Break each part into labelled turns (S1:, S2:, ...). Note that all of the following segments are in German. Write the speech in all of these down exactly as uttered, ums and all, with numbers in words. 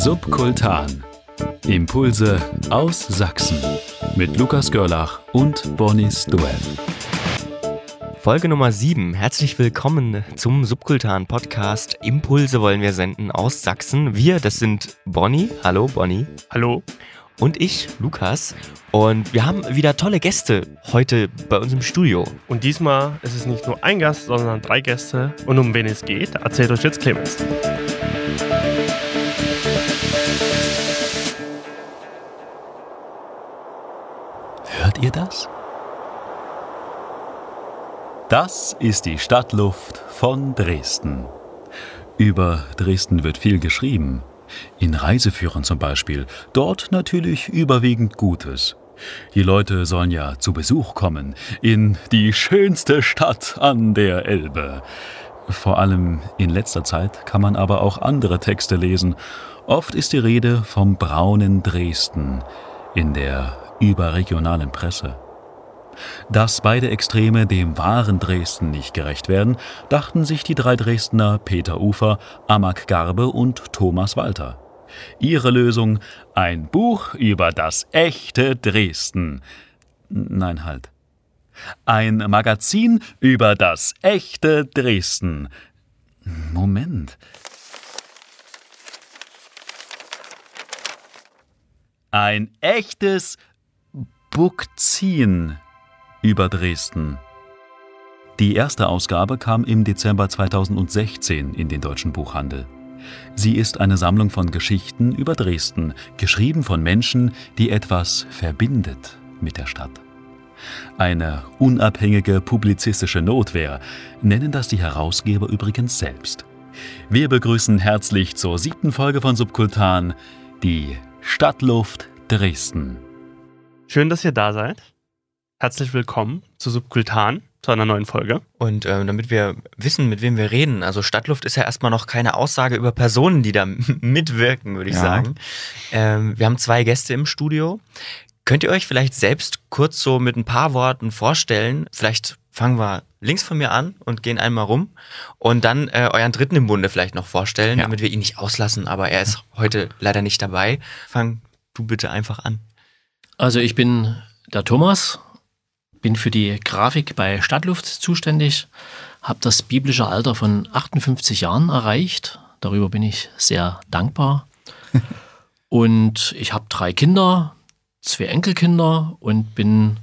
S1: Subkultan. Impulse aus Sachsen. Mit Lukas Görlach und Bonis Duell.
S2: Folge Nummer sieben. Herzlich willkommen zum Subkultan-Podcast. Impulse wollen wir senden aus Sachsen. Wir, das sind Bonnie. Hallo, Bonnie.
S3: Hallo.
S2: Und ich, Lukas. Und wir haben wieder tolle Gäste heute bei uns im Studio.
S3: Und diesmal ist es nicht nur ein Gast, sondern drei Gäste. Und um wen es geht, erzählt euch jetzt Clemens.
S1: Hört ihr das? Das ist die Stadtluft von Dresden. Über Dresden wird viel geschrieben. In Reiseführern zum Beispiel. Dort natürlich überwiegend Gutes. Die Leute sollen ja zu Besuch kommen in die schönste Stadt an der Elbe. Vor allem in letzter Zeit kann man aber auch andere Texte lesen. Oft ist die Rede vom braunen Dresden in der überregionalen Presse. Dass beide Extreme dem wahren Dresden nicht gerecht werden, dachten sich die drei Dresdner Peter Ufer, Amak Garbe und Thomas Walter. Ihre Lösung: ein Buch über das echte Dresden. Nein, halt. Ein Magazin über das echte Dresden. Moment. Ein echtes Bookzine über Dresden. Die erste Ausgabe kam im Dezember zweitausendsechzehn in den deutschen Buchhandel. Sie ist eine Sammlung von Geschichten über Dresden, geschrieben von Menschen, die etwas verbindet mit der Stadt. Eine unabhängige publizistische Notwehr, nennen das die Herausgeber übrigens selbst. Wir begrüßen herzlich zur siebten Folge von Subkultan die Stadtluft Dresden.
S3: Schön, dass ihr da seid. Herzlich willkommen zu Subkultan, zu einer neuen Folge.
S2: Und äh, damit wir wissen, mit wem wir reden, also Stadtluft ist ja erstmal noch keine Aussage über Personen, die da mitwirken, würde ich
S4: ja.
S2: sagen. Ähm, wir haben zwei Gäste im Studio. Könnt ihr euch vielleicht selbst kurz so mit ein paar Worten vorstellen? Vielleicht fangen wir links von mir an und gehen einmal rum und dann äh, euren Dritten im Bunde vielleicht noch vorstellen,
S4: ja.
S2: damit wir ihn nicht auslassen, aber er ist heute leider nicht dabei. Fang du bitte einfach an.
S5: Also ich bin der Thomas, bin für die Grafik bei Stadtluft zuständig, habe das biblische Alter von achtundfünfzig Jahren erreicht. Darüber bin ich sehr dankbar. Und ich habe drei Kinder, zwei Enkelkinder und bin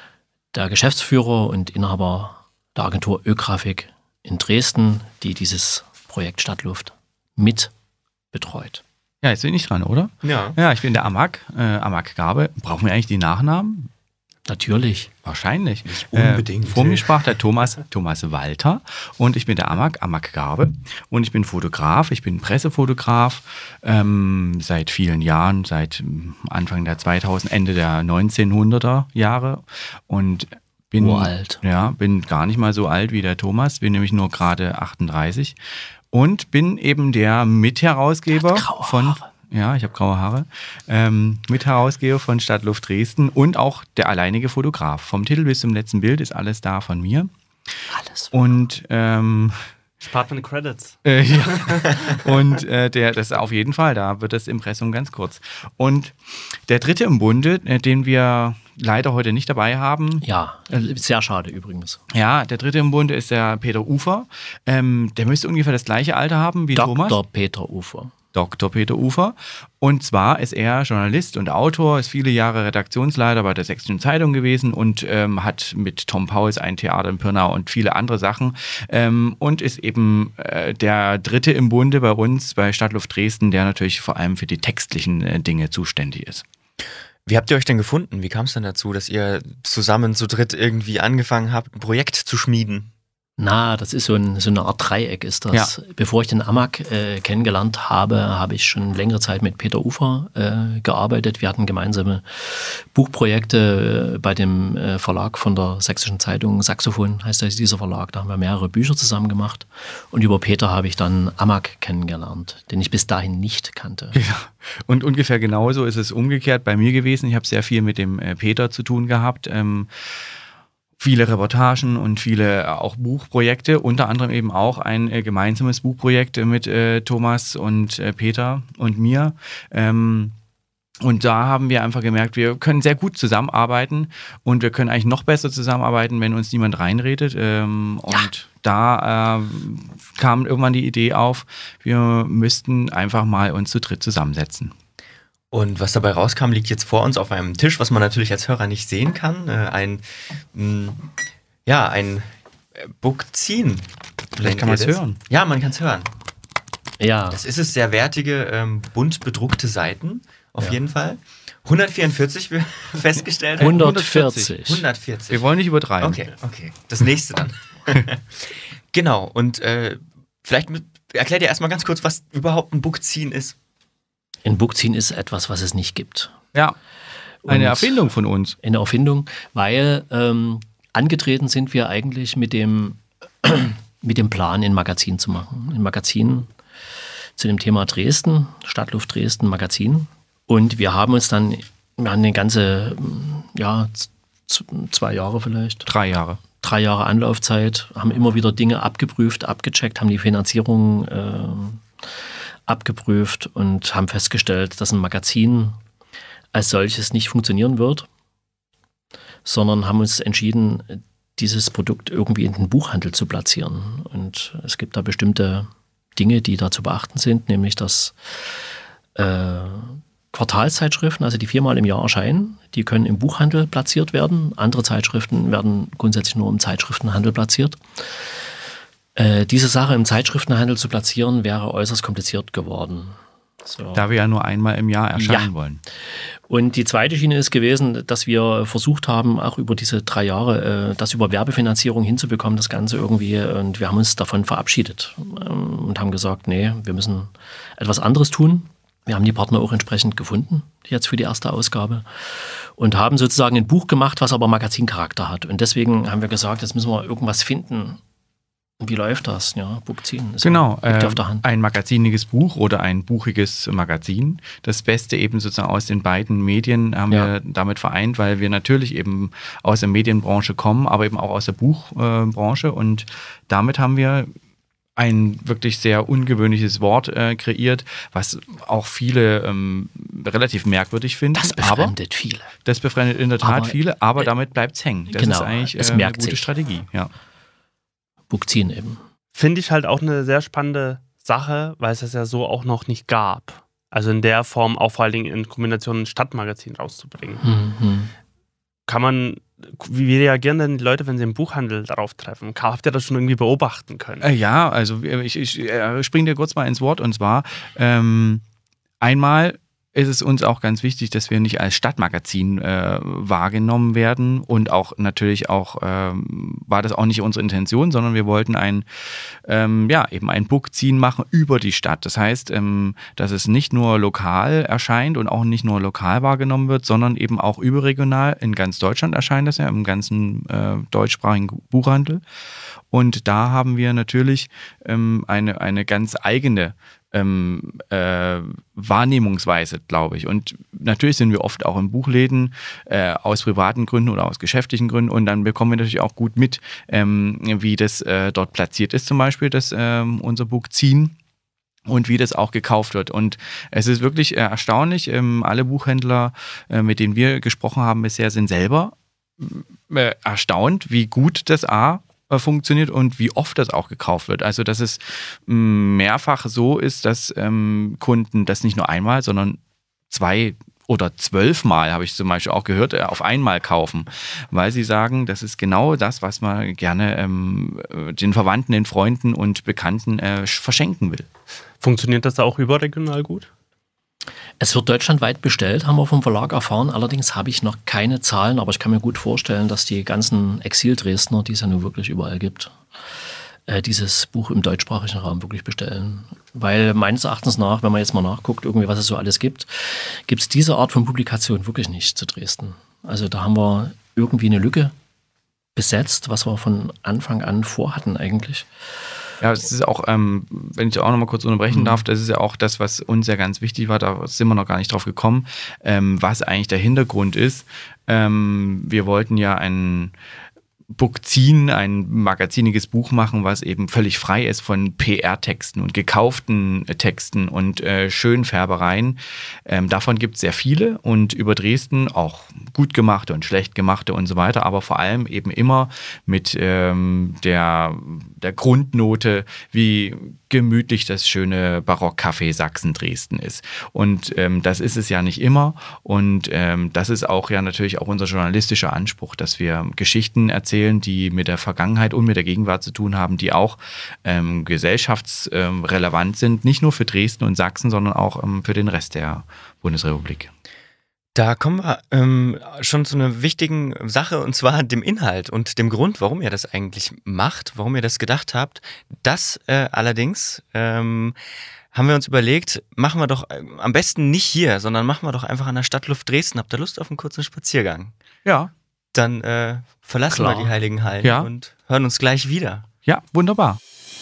S5: der Geschäftsführer und Inhaber der Agentur Ö-Grafik in Dresden, die dieses Projekt Stadtluft mit betreut.
S4: Ja, jetzt bin ich dran, oder?
S2: Ja.
S4: Ja, ich bin der Amak, äh, Amak Garbe. Brauchen wir eigentlich die Nachnamen?
S5: Natürlich.
S4: Wahrscheinlich.
S2: Nicht unbedingt.
S4: Äh, vor mir sprach der Thomas, Thomas Walter und ich bin der Amak, Amak Garbe und ich bin Fotograf, ich bin Pressefotograf ähm, seit vielen Jahren, seit Anfang der zweitausend, Ende der neunzehnhunderter Jahre und bin,
S5: Uralt.
S4: Ja, bin gar nicht mal so alt wie der Thomas, bin nämlich nur gerade achtunddreißig und bin eben der Mitherausgeber
S5: graue
S4: von...
S5: Haare.
S4: Ja, ich habe graue Haare. Ähm, Mitherausgeber von Stadtluft Dresden und auch der alleinige Fotograf. Vom Titel bis zum letzten Bild ist alles da von mir.
S5: Alles.
S4: Und ähm,
S3: Spart man die Credits.
S4: äh, ja. und äh, der, das ist auf jeden Fall, da wird das Impressum ganz kurz. Und der dritte im Bunde, äh, den wir leider heute nicht dabei haben.
S5: Ja, sehr schade übrigens.
S4: Ja, der dritte im Bunde ist der Peter Ufer. Ähm, der müsste ungefähr das gleiche Alter haben wie Thomas.
S5: Doktor Peter Ufer.
S4: Doktor Peter Ufer. Und zwar ist er Journalist und Autor, ist viele Jahre Redaktionsleiter bei der Sächsischen Zeitung gewesen und ähm, hat mit Tom Pauls ein Theater in Pirna und viele andere Sachen ähm, und ist eben äh, der Dritte im Bunde bei uns, bei Stadtluft Dresden, der natürlich vor allem für die textlichen äh, Dinge zuständig ist.
S2: Wie habt ihr euch denn gefunden? Wie kam es denn dazu, dass ihr zusammen zu dritt irgendwie angefangen habt, ein Projekt zu schmieden?
S5: Na, das ist so, ein, so eine Art Dreieck ist das.
S4: Ja.
S5: Bevor ich den Amak äh, kennengelernt habe, habe ich schon längere Zeit mit Peter Ufer äh, gearbeitet. Wir hatten gemeinsame Buchprojekte äh, bei dem äh, Verlag von der Sächsischen Zeitung. Saxophon heißt das, dieser Verlag. Da haben wir mehrere Bücher zusammen gemacht. Und über Peter habe ich dann Amak kennengelernt, den ich bis dahin nicht kannte.
S4: Ja. Und ungefähr genauso ist es umgekehrt bei mir gewesen. Ich habe sehr viel mit dem äh, Peter zu tun gehabt. Ähm, viele Reportagen und viele äh, auch Buchprojekte, unter anderem eben auch ein äh, gemeinsames Buchprojekt mit äh, Thomas und äh, Peter und mir. Ähm, Und da haben wir einfach gemerkt, wir können sehr gut zusammenarbeiten und wir können eigentlich noch besser zusammenarbeiten, wenn uns niemand reinredet. Ähm, ja. Und da äh, kam irgendwann die Idee auf, wir müssten einfach mal uns zu dritt zusammensetzen.
S2: Und was dabei rauskam, liegt jetzt vor uns auf einem Tisch, was man natürlich als Hörer nicht sehen kann. Äh, ein, mh, ja, ein Bookzine.
S4: Vielleicht kann man es hören.
S2: Ja, man kann es hören.
S5: Ja.
S2: Das ist es, sehr wertige, ähm, bunt bedruckte Seiten, auf
S5: Ja.
S2: jeden Fall. hundertvierundvierzig wir festgestellt haben.
S5: hundertvierzig.
S2: hundertvierzig.
S4: Wir wollen nicht übertreiben.
S2: Okay, okay. Das nächste dann. Genau, und äh, vielleicht mit, erklärt ihr erstmal ganz kurz, was überhaupt ein Bookzine ist.
S5: Ein Bookzine ist etwas, was es nicht gibt.
S4: Ja, eine
S5: Und
S4: Erfindung von uns.
S5: Eine Erfindung, weil ähm, angetreten sind wir eigentlich mit dem, mit dem Plan, ein Magazin zu machen. Ein Magazin zu dem Thema Dresden, Stadtluft Dresden, Magazin. Und wir haben uns dann, wir haben eine ganze, ja, z- zwei Jahre vielleicht,
S4: Drei Jahre.
S5: drei Jahre Anlaufzeit, haben immer wieder Dinge abgeprüft, abgecheckt, haben die Finanzierung äh, abgeprüft und haben festgestellt, dass ein Magazin als solches nicht funktionieren wird, sondern haben uns entschieden, dieses Produkt irgendwie in den Buchhandel zu platzieren. Und es gibt da bestimmte Dinge, die da zu beachten sind, nämlich dass äh, Quartalszeitschriften, also die viermal im Jahr erscheinen, die können im Buchhandel platziert werden. Andere Zeitschriften werden grundsätzlich nur im Zeitschriftenhandel platziert. Äh, diese Sache im Zeitschriftenhandel zu platzieren, wäre äußerst kompliziert geworden. So.
S4: Da wir ja nur einmal im Jahr erscheinen
S5: Ja.
S4: wollen.
S5: Und die zweite Schiene ist gewesen, dass wir versucht haben, auch über diese drei Jahre, äh, das über Werbefinanzierung hinzubekommen, das Ganze irgendwie. Und wir haben uns davon verabschiedet ähm, und haben gesagt, nee, wir müssen etwas anderes tun. Wir haben die Partner auch entsprechend gefunden, jetzt für die erste Ausgabe. Und haben sozusagen ein Buch gemacht, was aber Magazincharakter hat. Und deswegen haben wir gesagt, jetzt müssen wir irgendwas finden. Wie läuft das? Ja, Bookzine. Ist
S4: Genau,
S5: ja, liegt
S4: äh,
S5: auf der Hand.
S4: ein magaziniges Buch oder ein buchiges Magazin. Das Beste eben sozusagen aus den beiden Medien haben
S5: Ja.
S4: wir damit vereint, weil wir natürlich eben aus der Medienbranche kommen, aber eben auch aus der Buchbranche. Äh, und damit haben wir ein wirklich sehr ungewöhnliches Wort äh, kreiert, was auch viele ähm, relativ merkwürdig finden.
S5: Das
S4: aber
S5: befremdet viele.
S4: das befremdet in der Tat
S5: Aber,
S4: viele, aber
S5: äh,
S4: damit bleibt es hängen. Das
S5: genau,
S4: ist eigentlich äh,
S5: es
S4: eine
S5: merkt
S4: gute
S5: sich.
S4: Strategie. Ja.
S5: Bookzine eben.
S3: Finde ich halt auch eine sehr spannende Sache, weil es es ja so auch noch nicht gab. Also in der Form auch vor allen Dingen in Kombination ein Stadtmagazin rauszubringen.
S5: Mhm.
S3: Kann man, wie reagieren denn die Leute, wenn sie im Buchhandel darauf treffen? Habt ihr das schon irgendwie beobachten können?
S4: Äh, ja, also ich, ich äh, springe dir kurz mal ins Wort und zwar ähm, einmal ist es uns auch ganz wichtig, dass wir nicht als Stadtmagazin äh, wahrgenommen werden und auch natürlich auch ähm, war das auch nicht unsere Intention, sondern wir wollten ein ähm, ja eben ein Bookzine machen über die Stadt. Das heißt, ähm, dass es nicht nur lokal erscheint und auch nicht nur lokal wahrgenommen wird, sondern eben auch überregional in ganz Deutschland erscheint das ja im ganzen äh, deutschsprachigen Buchhandel. Und da haben wir natürlich ähm, eine eine ganz eigene Ähm, äh, Wahrnehmungsweise, glaube ich. Und natürlich sind wir oft auch in Buchläden äh, aus privaten Gründen oder aus geschäftlichen Gründen und dann bekommen wir natürlich auch gut mit, ähm, wie das äh, dort platziert ist, zum Beispiel das, ähm, unser Bookzine. Und wie das auch gekauft wird. Und es ist wirklich äh, erstaunlich, ähm, alle Buchhändler, äh, mit denen wir gesprochen haben bisher, sind selber äh, erstaunt, wie gut das A funktioniert und wie oft das auch gekauft wird. Also dass es mehrfach so ist, dass ähm, Kunden das nicht nur einmal, sondern zwei oder zwölfmal, habe ich zum Beispiel auch gehört, auf einmal kaufen, weil sie sagen, das ist genau das, was man gerne ähm, den Verwandten, den Freunden und Bekannten äh, verschenken will.
S3: Funktioniert das da auch überregional gut?
S5: Es wird deutschlandweit bestellt, haben wir vom Verlag erfahren. Allerdings habe ich noch keine Zahlen, aber ich kann mir gut vorstellen, dass die ganzen Exil-Dresdner, die es ja nun wirklich überall gibt, äh, dieses Buch im deutschsprachigen Raum wirklich bestellen. Weil meines Erachtens nach, wenn man jetzt mal nachguckt, irgendwie was es so alles gibt, gibt es diese Art von Publikation wirklich nicht zu Dresden. Also da haben wir irgendwie eine Lücke besetzt, was wir von Anfang an vorhatten eigentlich.
S4: Ja, es ist auch, ähm, wenn ich auch noch mal kurz unterbrechen mhm. darf, das ist ja auch das, was uns ja ganz wichtig war, da sind wir noch gar nicht drauf gekommen, ähm, was eigentlich der Hintergrund ist. Ähm, wir wollten ja ein, Bookzin, ein magaziniges Buch machen, was eben völlig frei ist von P R-Texten und gekauften Texten und äh, Schönfärbereien. Ähm, davon gibt es sehr viele und über Dresden auch gut gemachte und schlecht gemachte und so weiter, aber vor allem eben immer mit ähm, der, der Grundnote, wie gemütlich das schöne Barockcafé Sachsen-Dresden ist. Und ähm, das ist es ja nicht immer und ähm, das ist auch ja natürlich auch unser journalistischer Anspruch, dass wir Geschichten erzählen, die mit der Vergangenheit und mit der Gegenwart zu tun haben, die auch ähm, gesellschaftsrelevant sind, nicht nur für Dresden und Sachsen, sondern auch ähm, für den Rest der Bundesrepublik.
S2: Da kommen wir ähm, schon zu einer wichtigen Sache, und zwar dem Inhalt und dem Grund, warum ihr das eigentlich macht, warum ihr das gedacht habt. Das äh, allerdings ähm, haben wir uns überlegt, machen wir doch äh, am besten nicht hier, sondern machen wir doch einfach an der Stadtluft Dresden. Habt ihr Lust auf einen kurzen Spaziergang?
S4: Ja.
S2: Dann äh, verlassen
S5: Klar.
S2: wir die Heiligen Hallen
S4: Ja.
S2: und hören uns gleich wieder.
S4: Ja, wunderbar.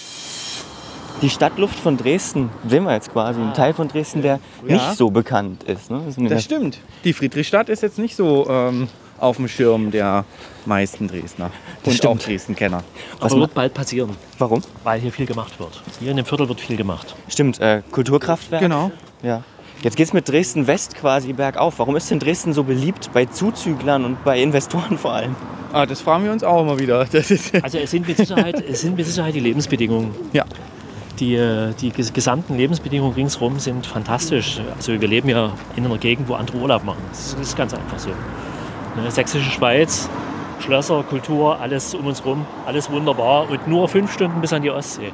S2: Die Stadtluft von Dresden sehen wir jetzt quasi, ein Teil von Dresden, der
S6: Ja.
S2: nicht so bekannt ist. Ne? Wir sind in der-
S6: Das stimmt. Die Friedrichstadt ist jetzt nicht so ähm, auf dem Schirm der meisten Dresdner und
S2: stimmt.
S6: auch Dresden-Kenner.
S5: Was wird bald passieren,
S2: Warum?
S5: weil hier viel gemacht wird. Hier in dem Viertel wird viel gemacht.
S2: Stimmt, äh, Kulturkraftwerk.
S6: Genau.
S2: Ja. Jetzt geht's mit Dresden West quasi bergauf. Warum ist denn Dresden so beliebt bei Zuzüglern und bei Investoren vor allem?
S6: Ah, das fragen wir uns auch immer wieder. Das ist,
S5: Also es sind mit Sicherheit, es sind mit Sicherheit die Lebensbedingungen.
S6: ja.
S5: Die, äh, die ges- gesamten Lebensbedingungen ringsherum sind fantastisch. Also wir leben ja in einer Gegend, wo andere Urlaub machen. Das ist ganz einfach so. Ne, Sächsische Schweiz, Schlösser, Kultur, alles um uns rum, alles wunderbar und nur fünf Stunden bis an die Ostsee.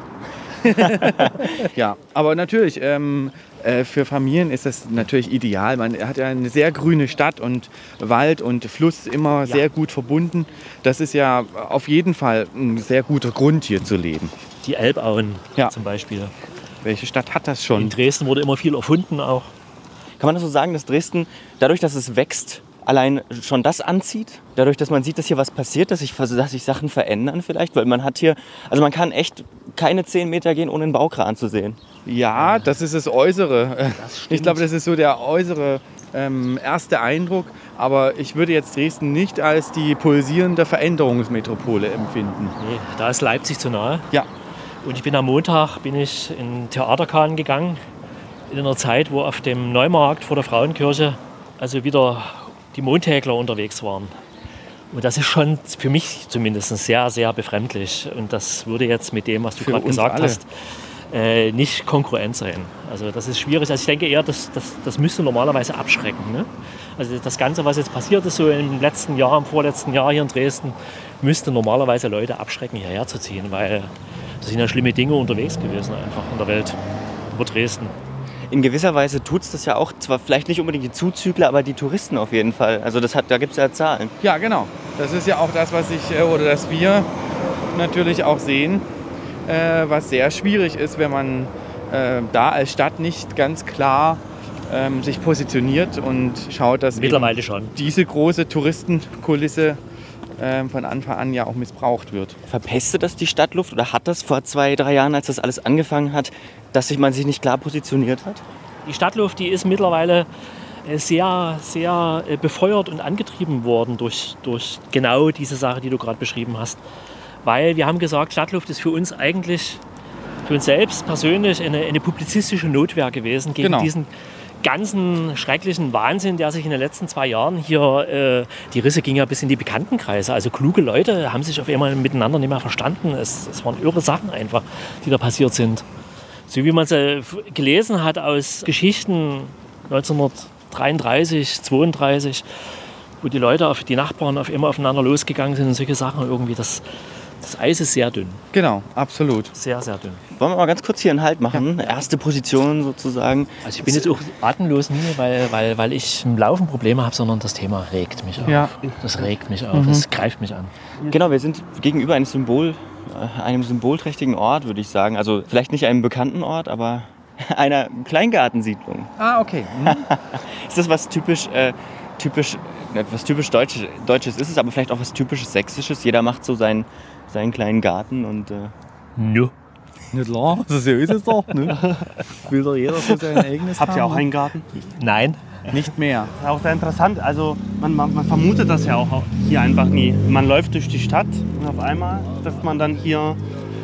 S6: Ja, aber natürlich, ähm, äh, für Familien ist das natürlich ideal. Man hat ja eine sehr grüne Stadt und Wald und Fluss immer sehr gut verbunden. Das ist ja auf jeden Fall ein sehr guter Grund, hier zu leben.
S5: Die Elbauen
S6: Ja.
S5: zum Beispiel.
S6: Welche Stadt hat das
S5: In
S6: schon?
S5: Dresden wurde immer viel erfunden auch.
S2: Kann man das so sagen, dass Dresden, dadurch, dass es wächst, allein schon das anzieht? Dadurch, dass man sieht, dass hier was passiert, dass sich, dass sich Sachen verändern vielleicht? Weil man hat hier, also man kann echt keine zehn Meter gehen, ohne einen Baukran zu sehen.
S6: Ja, das ist das Äußere. Ich glaube, das ist so der äußere ähm, erste Eindruck. Aber ich würde jetzt Dresden nicht als die pulsierende Veränderungsmetropole empfinden.
S5: Nee, da ist Leipzig zu nahe.
S6: Ja.
S5: Und ich bin am Montag bin ich in Theaterkahn gegangen, in einer Zeit, wo auf dem Neumarkt vor der Frauenkirche also wieder die Mondhäkler unterwegs waren. Und das ist schon für mich zumindest sehr, sehr befremdlich. Und das würde jetzt mit dem, was du
S6: Für
S5: gerade
S6: uns
S5: gesagt
S6: alle.
S5: hast, äh, nicht konkurrent sein. Also das ist schwierig. Also ich denke eher, das, das, das müsste normalerweise abschrecken. Ne? Also das Ganze, was jetzt passiert ist, so im letzten Jahr, im vorletzten Jahr hier in Dresden, müsste normalerweise Leute abschrecken, hierher zu ziehen, weil da sind ja schlimme Dinge unterwegs gewesen einfach in der Welt über Dresden.
S2: In gewisser Weise tut es das ja auch, zwar vielleicht nicht unbedingt die Zuzügler, aber die Touristen auf jeden Fall. Also das hat, da gibt es ja Zahlen.
S6: Ja, genau. Das ist ja auch das, was ich äh, oder das wir natürlich auch sehen, äh, was sehr schwierig ist, wenn man äh, da als Stadt nicht ganz klar ähm, sich positioniert und schaut, dass
S5: Mittlerweile
S6: eben
S5: schon.
S6: diese große Touristenkulisse ähm, von Anfang an ja auch missbraucht wird.
S2: Verpestet das die Stadtluft oder hat das vor zwei, drei Jahren, als das alles angefangen hat, dass sich man sich nicht klar positioniert hat?
S5: Die Stadtluft, die ist mittlerweile äh, sehr, sehr äh, befeuert und angetrieben worden durch, durch genau diese Sache, die du gerade beschrieben hast. Weil wir haben gesagt, Stadtluft ist für uns eigentlich, für uns selbst persönlich eine, eine publizistische Notwehr gewesen gegen
S6: Genau.
S5: diesen ganzen schrecklichen Wahnsinn, der sich in den letzten zwei Jahren hier, äh, die Risse ging ja bis in die Bekanntenkreise. Also kluge Leute haben sich auf einmal miteinander nicht mehr verstanden. Es, es waren irre Sachen einfach, die da passiert sind. So wie man es äh, gelesen hat aus Geschichten neunzehnhundertdreiunddreißig, zweiunddreißig, wo die Leute, auf, die Nachbarn auf immer aufeinander losgegangen sind und solche Sachen irgendwie, das, das Eis ist sehr dünn,
S6: Genau, absolut.
S5: sehr, sehr dünn.
S2: Wollen wir mal ganz kurz hier einen Halt machen? Erste Position sozusagen.
S5: Also ich bin jetzt auch atemlos nie, weil, weil, weil ich im Laufen Probleme habe, sondern das Thema regt mich auf.
S6: Ja.
S5: Das regt mich auf, das greift mich an.
S2: Genau, wir sind gegenüber einem Symbol, äh, einem symbolträchtigen Ort, würde ich sagen. Also vielleicht nicht einem bekannten Ort, aber einer Kleingartensiedlung.
S6: Ah, okay.
S2: Ist das was typisch, äh, typisch, etwas typisch Deutsches, Deutsches ist es, aber vielleicht auch was typisches Sächsisches? Jeder macht so seinen, seinen kleinen Garten und... Äh,
S5: Nö.
S6: Nicht klar, so ist es doch. Ne? Will doch jeder so sein eigenes
S3: Habt ihr auch
S6: haben.
S3: einen Garten?
S5: Nein,
S6: nicht mehr.
S3: Ja, auch sehr interessant. Also man, man, man vermutet das ja auch hier einfach nie. Man läuft durch die Stadt und auf einmal trifft man dann hier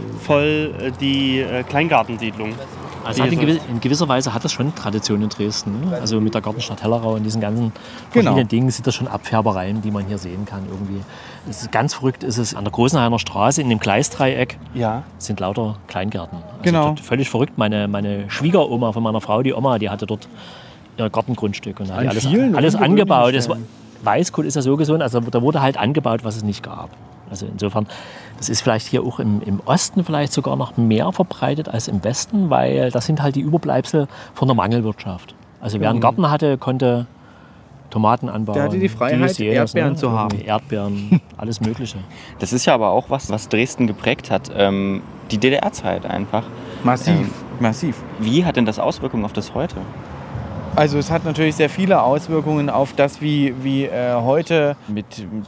S3: voll äh, die äh, Kleingartensiedlung.
S5: Also hat in, gewiss, in gewisser Weise hat das schon Tradition in Dresden. Ne? Also mit der Gartenstadt Hellerau und diesen ganzen verschiedenen
S6: Genau.
S5: Dingen sind das schon Abfärbereien, die man hier sehen kann irgendwie. Es ist ganz verrückt ist es an der Großenhainer Straße in dem Gleisdreieck
S3: Ja.
S5: sind lauter Kleingärten. Also
S6: Genau.
S5: dort völlig verrückt. Meine, meine Schwiegeroma von meiner Frau, die Oma, die hatte dort ihr Gartengrundstück und da hat die
S6: An
S5: alles,
S6: vielen
S5: alles
S6: ungewöhnlichen
S5: angebaut. Das war,
S6: Stellen.
S5: Weißkohl ist ja so gesund, also da wurde halt angebaut, was es nicht gab. Also insofern, das ist vielleicht hier auch im, im Osten vielleicht sogar noch mehr verbreitet als im Westen, weil das sind halt die Überbleibsel von der Mangelwirtschaft. Also wer einen Garten hatte, konnte Tomaten anbauen.
S6: Der hatte die Freiheit,
S5: dies, jenes,
S6: Erdbeeren
S5: ne?
S6: zu haben.
S5: Irgendwie Erdbeeren, alles Mögliche.
S2: Das ist ja aber auch was, was Dresden geprägt hat. Ähm, die D D R-Zeit einfach.
S6: Massiv,
S2: Ähm,
S6: massiv.
S2: Wie hat denn das Auswirkungen auf das heute?
S6: Also es hat natürlich sehr viele Auswirkungen auf das, wie, wie äh, heute mit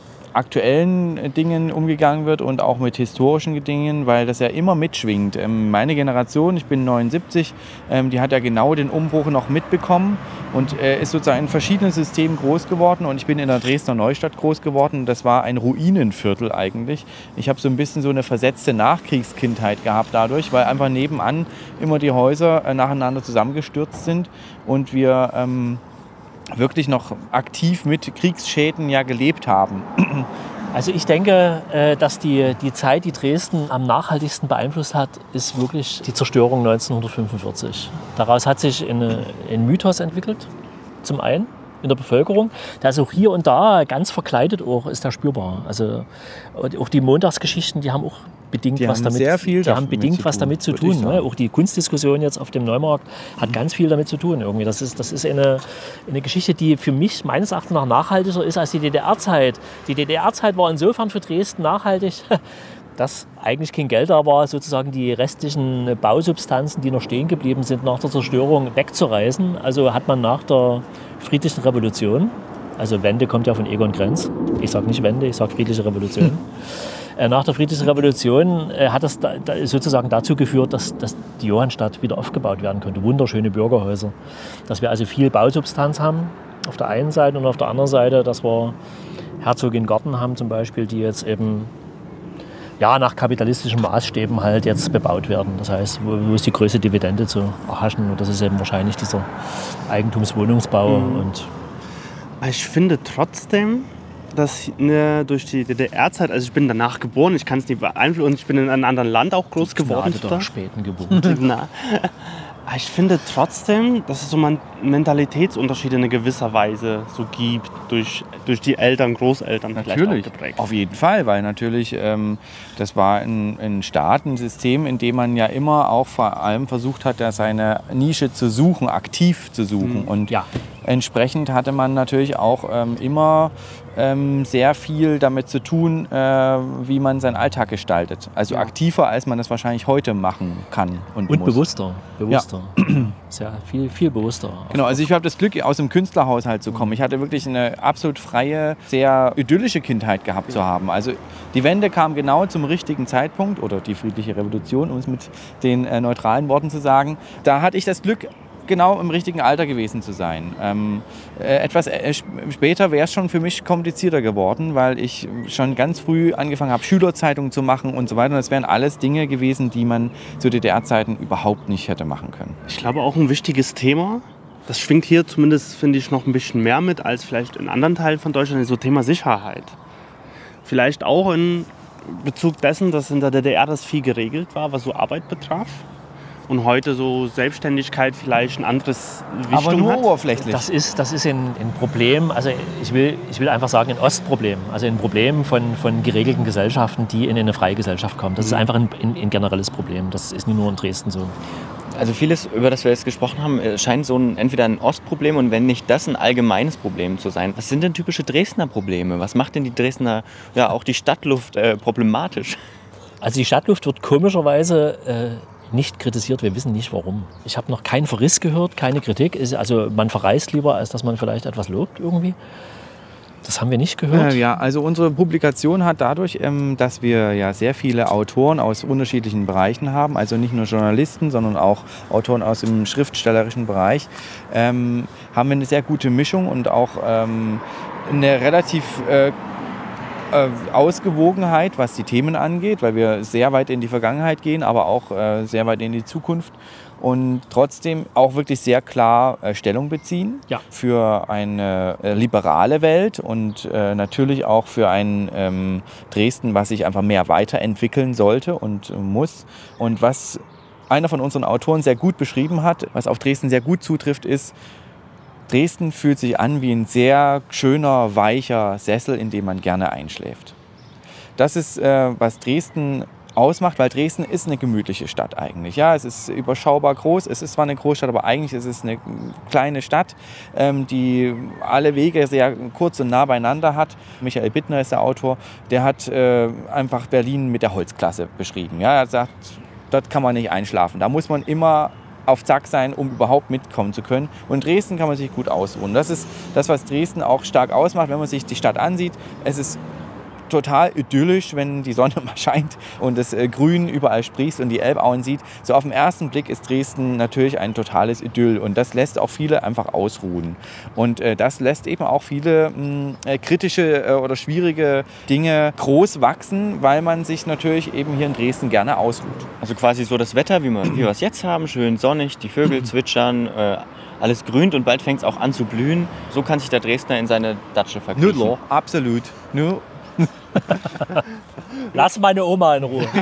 S6: aktuellen Dingen umgegangen wird und auch mit historischen Dingen, weil das ja immer mitschwingt. Ähm, meine Generation, ich bin neunundsiebzig, ähm, die hat ja genau den Umbruch noch mitbekommen und äh, ist sozusagen in verschiedenen Systemen groß geworden und ich bin in der Dresdner Neustadt groß geworden. Das war ein Ruinenviertel eigentlich. Ich habe so ein bisschen so eine versetzte Nachkriegskindheit gehabt dadurch, weil einfach nebenan immer die Häuser äh, nacheinander zusammengestürzt sind und wir ähm, wirklich noch aktiv mit Kriegsschäden ja gelebt haben.
S5: Also ich denke, äh, dass die, die Zeit, die Dresden am nachhaltigsten beeinflusst hat, ist wirklich die Zerstörung neunzehnhundertfünfundvierzig. Daraus hat sich eine, ein Mythos entwickelt, zum einen in der Bevölkerung. Der ist auch hier und da ganz verkleidet auch, ist da spürbar. Also auch die Montagsgeschichten, die haben auch bedingt
S6: Die
S5: was
S6: haben
S5: damit,
S6: sehr viel
S5: die haben
S6: damit
S5: bedingt
S6: zu
S5: was
S6: tun,
S5: damit zu
S6: würde ich
S5: tun. Ne?
S6: sagen.
S5: Auch die Kunstdiskussion jetzt auf dem Neumarkt hat ganz viel damit zu tun. Irgendwie. Das ist, das ist eine, eine Geschichte, die für mich meines Erachtens nach nachhaltiger ist als die D D R-Zeit. Die D D R-Zeit war insofern für Dresden nachhaltig, dass eigentlich kein Geld da war, sozusagen die restlichen Bausubstanzen, die noch stehen geblieben sind, nach der Zerstörung wegzureißen. Also hat man nach der Friedlichen Revolution, also Wende kommt ja von Egon Krenz, ich sage nicht Wende, ich sage Friedliche Revolution. Nach der Friedlichen Revolution hat das da, da sozusagen dazu geführt, dass, dass die Johannstadt wieder aufgebaut werden konnte. Wunderschöne Bürgerhäuser. Dass wir also viel Bausubstanz haben auf der einen Seite und auf der anderen Seite, dass wir Herzogin-Garten haben zum Beispiel, die jetzt eben ja, nach kapitalistischen Maßstäben halt jetzt bebaut werden. Das heißt, wo, wo ist die größte Dividende zu erhaschen? Und das ist eben wahrscheinlich dieser Eigentumswohnungsbau.
S3: Mhm.
S5: Und
S3: Ich finde trotzdem, dass ne, durch die D D R-Zeit, also ich bin danach geboren, ich kann es nicht beeinflussen und ich bin in einem anderen Land auch groß geworden.
S5: Gnade der späten Geburt.
S3: Na, aber ich finde trotzdem, dass es so Man- Mentalitätsunterschiede in gewisser Weise so gibt, durch, durch die Eltern, Großeltern
S6: Natürlich,
S3: vielleicht auch geprägt.
S6: auf jeden Fall, weil natürlich ähm, das war ein, ein Staat, ein System, in dem man ja immer auch vor allem versucht hat, da seine Nische zu suchen, aktiv zu suchen.
S3: Mhm.
S6: Und
S5: Ja.
S6: entsprechend hatte man natürlich auch ähm, immer ähm, sehr viel damit zu tun, äh, wie man seinen Alltag gestaltet. Also
S3: Ja.
S6: aktiver, als man das wahrscheinlich heute machen kann und,
S5: Und
S6: muss.
S5: bewusster. bewusster. Sehr viel, viel bewusster.
S6: Genau, also ich habe das Glück, aus dem Künstlerhaushalt zu kommen. Ich hatte wirklich eine absolut freie, sehr idyllische Kindheit gehabt zu haben. Also die Wende kam genau zum richtigen Zeitpunkt, oder die friedliche Revolution, um es mit den äh, neutralen Worten zu sagen. Da hatte ich das Glück, genau im richtigen Alter gewesen zu sein. Ähm, äh, etwas äh, sp- später wäre es schon für mich komplizierter geworden, weil ich schon ganz früh angefangen habe, Schülerzeitungen zu machen und so weiter. Und das wären alles Dinge gewesen, die man zu D D R-Zeiten überhaupt nicht hätte machen können.
S3: Ich glaube auch ein wichtiges Thema, das schwingt hier zumindest, finde ich, noch ein bisschen mehr mit als vielleicht in anderen Teilen von Deutschland, ist so Thema Sicherheit. Vielleicht auch in Bezug dessen, dass in der D D R das viel geregelt war, was so Arbeit betraf. Und heute so Selbstständigkeit vielleicht ein anderes
S6: Aber
S3: Wichtung
S6: nur
S3: hat.
S6: oberflächlich.
S5: Das ist, das ist ein, ein Problem, also ich will, ich will einfach sagen, ein Ostproblem. Also ein Problem von, von geregelten Gesellschaften, die in eine freie Gesellschaft kommen. Das ist einfach ein, ein, ein generelles Problem. Das ist nicht nur in Dresden so.
S2: Also vieles, über das wir jetzt gesprochen haben, äh, scheint so ein, entweder ein Ostproblem und wenn nicht das, ein allgemeines Problem zu sein. Was sind denn typische Dresdner Probleme? Was macht denn die Dresdner, ja auch die Stadtluft äh, problematisch?
S5: Also die Stadtluft wird komischerweise äh, nicht kritisiert. Wir wissen nicht warum. Ich habe noch keinen Verriss gehört, keine Kritik. Ist- Also man verreist lieber, als dass man vielleicht etwas lobt irgendwie. Das haben wir nicht gehört.
S6: Äh, ja, also unsere Publikation hat dadurch, ähm, dass wir ja sehr viele Autoren aus unterschiedlichen Bereichen haben, also nicht nur Journalisten, sondern auch Autoren aus dem schriftstellerischen Bereich, ähm, haben wir eine sehr gute Mischung und auch ähm, eine relativ äh, äh, Ausgewogenheit, was die Themen angeht, weil wir sehr weit in die Vergangenheit gehen, aber auch äh, sehr weit in die Zukunft. Und trotzdem auch wirklich sehr klar äh, Stellung beziehen
S5: Ja.
S6: für eine äh, liberale Welt und äh, natürlich auch für ein ähm, Dresden, was sich einfach mehr weiterentwickeln sollte und äh, muss. Und was einer von unseren Autoren sehr gut beschrieben hat, was auf Dresden sehr gut zutrifft, ist, Dresden fühlt sich an wie ein sehr schöner, weicher Sessel, in dem man gerne einschläft. Das ist, äh, was Dresden ausmacht, weil Dresden ist eine gemütliche Stadt eigentlich. Ja, es ist überschaubar groß, es ist zwar eine Großstadt, aber eigentlich ist es eine kleine Stadt, ähm, die alle Wege sehr kurz und nah beieinander hat. Michael Bittner ist der Autor, der hat äh, einfach Berlin mit der Holzklasse beschrieben. Ja, er sagt, dort kann man nicht einschlafen, da muss man immer auf Zack sein, um überhaupt mitkommen zu können. Und in Dresden kann man sich gut ausruhen. Das ist das, was Dresden auch stark ausmacht, wenn man sich die Stadt ansieht. Es ist total idyllisch, wenn die Sonne mal scheint und das äh, Grün überall sprießt und die Elbauen sieht. So auf den ersten Blick ist Dresden natürlich ein totales Idyll und das lässt auch viele einfach ausruhen. Und äh, das lässt eben auch viele mh, äh, kritische äh, oder schwierige Dinge groß wachsen, weil man sich natürlich eben hier in Dresden gerne ausruht.
S2: Also quasi so das Wetter, wie wir, wie wir es jetzt haben, schön sonnig, die Vögel zwitschern, äh, alles grünt und bald fängt es auch an zu blühen. So kann sich der Dresdner in seine Datsche verkriechen.
S6: Nur absolut. Nur
S5: Lass meine Oma in Ruhe.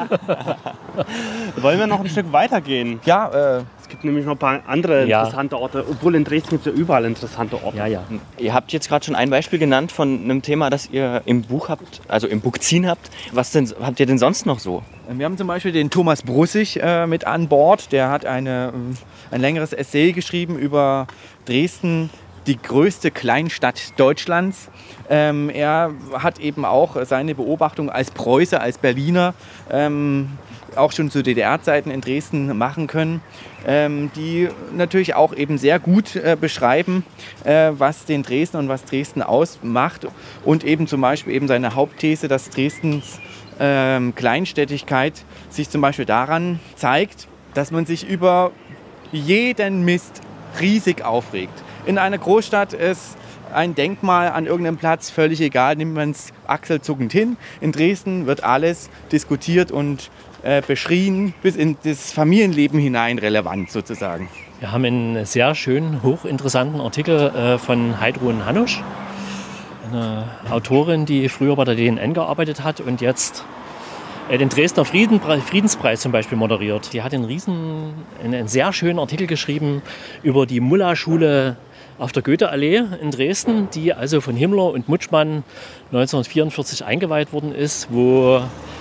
S3: Wollen wir noch ein Stück weitergehen?
S6: ja, äh,
S3: Es gibt nämlich noch ein paar andere
S5: Ja.
S3: interessante Orte, obwohl in Dresden gibt es ja überall interessante Orte.
S5: Ja, ja.
S2: Ihr habt jetzt gerade schon ein Beispiel genannt von einem Thema, das ihr im Buch habt, also im Bukzin habt. Was denn, habt ihr denn sonst noch so?
S6: Wir haben zum Beispiel den Thomas Brussig äh, mit an Bord. Der hat eine, äh, ein längeres Essay geschrieben über Dresden, die größte Kleinstadt Deutschlands. Ähm, er hat eben auch seine Beobachtung als Preuße, als Berliner, ähm, auch schon zu D D R-Zeiten in Dresden machen können, ähm, die natürlich auch eben sehr gut äh, beschreiben, äh, was den Dresden und was Dresden ausmacht. Und eben zum Beispiel eben seine Hauptthese, dass Dresdens ähm, Kleinstädtigkeit sich zum Beispiel daran zeigt, dass man sich über jeden Mist riesig aufregt. In einer Großstadt ist ein Denkmal an irgendeinem Platz völlig egal, nimmt man es achselzuckend hin. In Dresden wird alles diskutiert und äh, beschrien, bis in das Familienleben hinein relevant sozusagen.
S5: Wir haben einen sehr schönen, hochinteressanten Artikel äh, von Heidrun Hanusch, eine Autorin, die früher bei der D N N gearbeitet hat und jetzt äh, den Dresdner Friedenpreis, Friedenspreis zum Beispiel moderiert. Die hat einen, riesen, einen, einen sehr schönen Artikel geschrieben über die Mulla-Schule auf der Goetheallee in Dresden, die also von Himmler und Mutschmann neunzehnhundertvierundvierzig eingeweiht worden ist, wo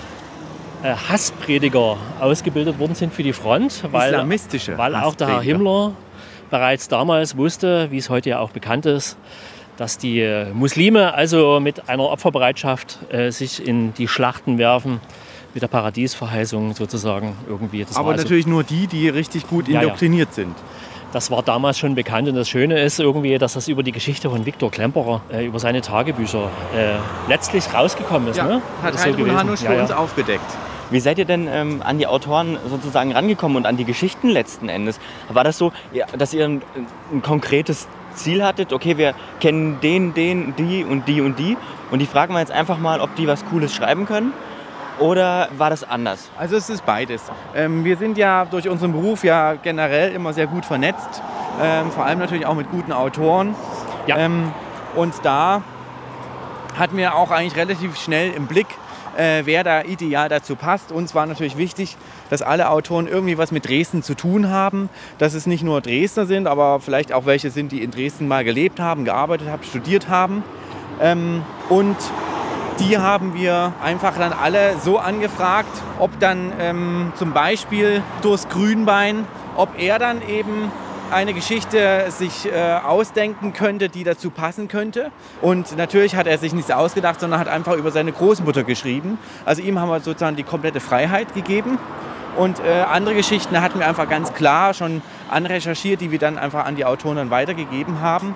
S5: äh, Hassprediger ausgebildet worden sind für die Front, weil,
S6: Islamistische
S5: weil auch der Herr
S6: Hassprediger.
S5: Himmler bereits damals wusste, wie es heute ja auch bekannt ist, dass die äh, Muslime also mit einer Opferbereitschaft äh, sich in die Schlachten werfen, mit der Paradiesverheißung sozusagen irgendwie. Das
S6: Aber
S5: war also,
S6: natürlich nur die, die richtig gut
S5: Ja, ja.
S6: indoktriniert sind.
S5: das war damals schon bekannt und das Schöne ist irgendwie, dass das über die Geschichte von Viktor Klemperer, äh, über seine Tagebücher äh, letztlich rausgekommen ist.
S6: Ja,
S5: Ne?
S6: hat
S5: Das ist so
S6: Heidrun
S5: gewesen.
S6: Hanusch
S5: Ja,
S6: für
S5: ja.
S6: uns aufgedeckt.
S2: Wie seid ihr denn ähm, an die Autoren sozusagen rangekommen und an die Geschichten letzten Endes? War das so, ja, dass ihr ein, ein konkretes Ziel hattet? Okay, wir kennen den, den, die und die und die und die fragen wir jetzt einfach mal, ob die was Cooles schreiben können? Oder war das anders?
S6: Also es ist beides. Ähm, wir sind ja durch unseren Beruf ja generell immer sehr gut vernetzt, ähm, vor allem natürlich auch mit guten Autoren.
S5: Ja.
S6: Ähm, und da hatten wir auch eigentlich relativ schnell im Blick, äh, wer da ideal dazu passt. Uns war natürlich wichtig, dass alle Autoren irgendwie was mit Dresden zu tun haben, dass es nicht nur Dresdner sind, aber vielleicht auch welche sind, die in Dresden mal gelebt haben, gearbeitet haben, studiert haben. Ähm, und die haben wir einfach dann alle so angefragt, ob dann ähm, zum Beispiel Durst Grünbein, ob er dann eben eine Geschichte sich äh, ausdenken könnte, die dazu passen könnte. Und natürlich hat er sich nichts ausgedacht, sondern hat einfach über seine Großmutter geschrieben. Also ihm haben wir sozusagen die komplette Freiheit gegeben. Und äh, andere Geschichten hatten wir einfach ganz klar schon anrecherchiert, die wir dann einfach an die Autoren dann weitergegeben haben.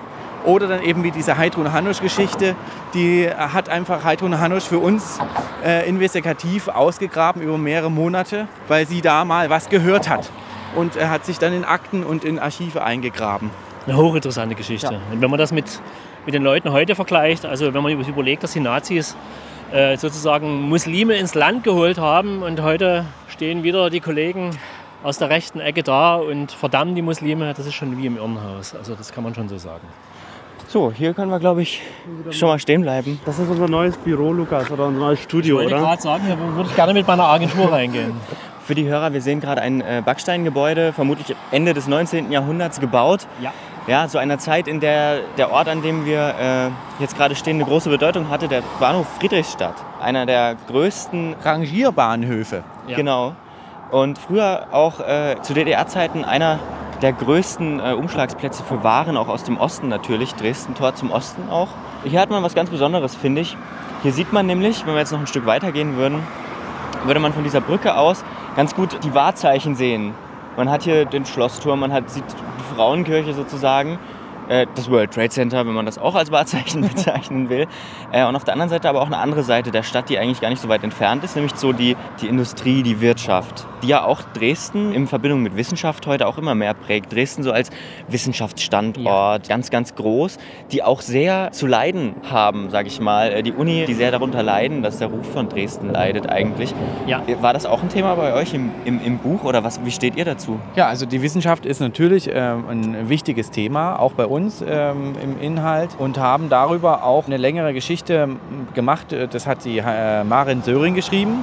S6: Oder dann eben wie diese Heidrun Hanusch-Geschichte, die hat einfach Heidrun Hanusch für uns äh, investigativ ausgegraben über mehrere Monate, weil sie da mal was gehört hat. Und er hat sich dann in Akten und in Archive eingegraben.
S5: Eine hochinteressante Geschichte. Ja. Und wenn man das mit, mit den Leuten heute vergleicht, also wenn man überlegt, dass die Nazis äh, sozusagen Muslime ins Land geholt haben und heute stehen wieder die Kollegen aus der rechten Ecke da und verdammen die Muslime, das ist schon wie im Irrenhaus. Also das kann man schon so sagen.
S2: So, hier können wir, glaube ich, schon mal stehen bleiben.
S3: Das ist unser neues Büro, Lukas, oder unser neues Studio,
S5: ich
S3: oder?
S5: Ich wollte gerade sagen, hier würde ich gerne mit meiner Agentur reingehen.
S2: Für die Hörer, wir sehen gerade ein äh, Backsteingebäude, vermutlich Ende des neunzehnten Jahrhunderts gebaut.
S5: Ja.
S2: Ja, so einer Zeit, in der der Ort, an dem wir äh, jetzt gerade stehen, eine große Bedeutung hatte, der Bahnhof Friedrichstadt. Einer der größten
S6: Rangierbahnhöfe.
S2: Ja. Genau. Und früher auch äh, zu D D R-Zeiten einer der größten äh, Umschlagsplätze für Waren, auch aus dem Osten natürlich, Dresden, Tor zum Osten auch. Hier hat man was ganz Besonderes, finde ich. Hier sieht man nämlich, wenn wir jetzt noch ein Stück weitergehen würden, würde man von dieser Brücke aus ganz gut die Wahrzeichen sehen. Man hat hier den Schlossturm, man hat, sieht die Frauenkirche sozusagen, äh, das World Trade Center, wenn man das auch als Wahrzeichen bezeichnen will. Äh, und auf der anderen Seite aber auch eine andere Seite der Stadt, die eigentlich gar nicht so weit entfernt ist, nämlich so die, die Industrie, die Wirtschaft, die ja auch Dresden in Verbindung mit Wissenschaft heute auch immer mehr prägt. Dresden so als Wissenschaftsstandort, ja. ganz, ganz groß, die auch sehr zu leiden haben, sage ich mal. Die Uni, die sehr darunter leiden, dass der Ruf von Dresden leidet eigentlich.
S5: Ja.
S2: War das auch ein Thema bei euch im, im, im Buch oder was, wie steht ihr dazu?
S6: Ja, also die Wissenschaft ist natürlich ähm, ein wichtiges Thema, auch bei uns ähm, im Inhalt, und haben darüber auch eine längere Geschichte gemacht. Das hat die äh, Maren Söring geschrieben.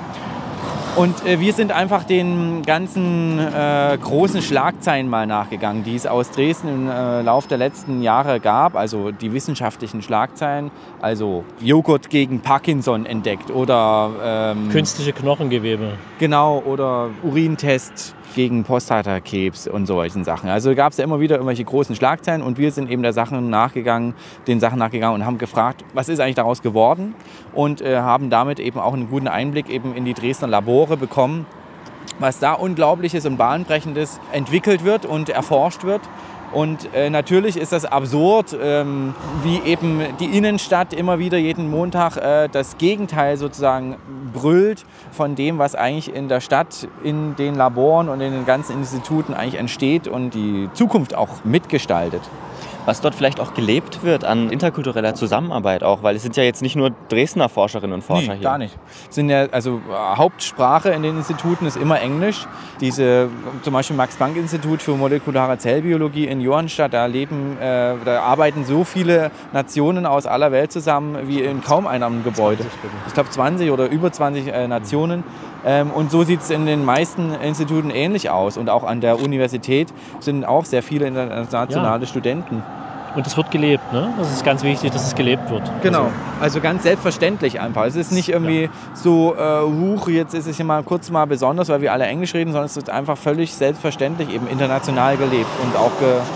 S6: Und äh, wir sind einfach den ganzen äh, großen Schlagzeilen mal nachgegangen, die es aus Dresden im äh, Lauf der letzten Jahre gab. Also die wissenschaftlichen Schlagzeilen, also Joghurt gegen Parkinson entdeckt oder ähm,
S5: künstliche Knochengewebe.
S6: Genau, oder Urintest gegen Prostatakrebs und solchen Sachen. Also gab es ja immer wieder irgendwelche großen Schlagzeilen und wir sind eben der Sachen nachgegangen, den Sachen nachgegangen und haben gefragt, was ist eigentlich daraus geworden, und äh, haben damit eben auch einen guten Einblick eben in die Dresdner Labore bekommen, was da Unglaubliches und Bahnbrechendes entwickelt wird und erforscht wird. Und äh, natürlich ist das absurd, ähm, wie eben die Innenstadt immer wieder jeden Montag äh, das Gegenteil sozusagen brüllt von dem, was eigentlich in der Stadt, in den Laboren und in den ganzen Instituten eigentlich entsteht und die Zukunft auch mitgestaltet.
S2: Was dort vielleicht auch gelebt wird an interkultureller Zusammenarbeit auch, weil es sind ja jetzt nicht nur Dresdner Forscherinnen und Forscher
S6: nee,
S2: hier.
S6: Gar nicht. Sind ja, also Hauptsprache in den Instituten ist immer Englisch. Diese, zum Beispiel Max-Planck-Institut für molekulare Zellbiologie in Johannstadt, da leben, äh, da arbeiten so viele Nationen aus aller Welt zusammen wie in kaum einem Gebäude. Ich glaube zwanzig oder über zwanzig äh, Nationen. Ähm, und so sieht es in den meisten Instituten ähnlich aus. Und auch an der Universität sind auch sehr viele internationale ja. Studenten.
S5: Und es wird gelebt, ne? Das ist ganz wichtig, dass es gelebt wird.
S6: Genau, also ganz selbstverständlich einfach. Es ist nicht irgendwie ja. so, äh, huch, jetzt ist es hier mal kurz mal besonders, weil wir alle Englisch reden, sondern es wird einfach völlig selbstverständlich eben international gelebt und auch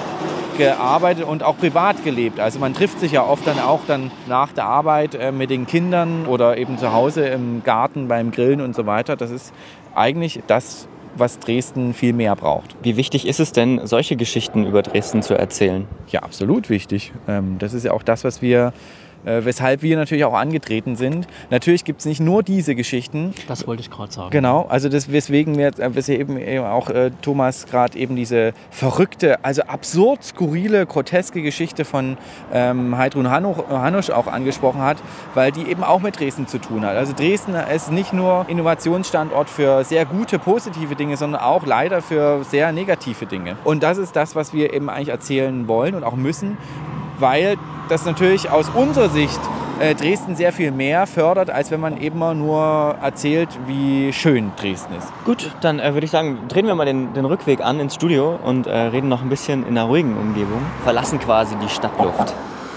S6: ge gearbeitet und auch privat gelebt. Also man trifft sich ja oft dann auch dann nach der Arbeit äh, mit den Kindern oder eben zu Hause im Garten beim Grillen und so weiter. Das ist eigentlich das, was Dresden viel mehr braucht.
S2: Wie wichtig ist es denn, solche Geschichten über Dresden zu erzählen?
S6: Ja, absolut wichtig. Ähm, das ist ja auch das, was wir Äh, weshalb wir natürlich auch angetreten sind. Natürlich gibt es nicht nur diese Geschichten.
S5: Das wollte ich gerade sagen.
S6: Genau, also das, weswegen wir, weswegen eben auch äh, Thomas gerade eben diese verrückte, also absurd skurrile, groteske Geschichte von ähm, Heidrun Hanusch auch angesprochen hat, weil die eben auch mit Dresden zu tun hat. Also Dresden ist nicht nur Innovationsstandort für sehr gute, positive Dinge, sondern auch leider für sehr negative Dinge. Und das ist das, was wir eben eigentlich erzählen wollen und auch müssen, weil das natürlich aus unserer Sicht äh, Dresden sehr viel mehr fördert, als wenn man eben nur erzählt, wie schön Dresden ist.
S2: Gut, dann äh, würde ich sagen, drehen wir mal den, den Rückweg an ins Studio und äh, reden noch ein bisschen in einer ruhigen Umgebung. Verlassen quasi die Stadtluft.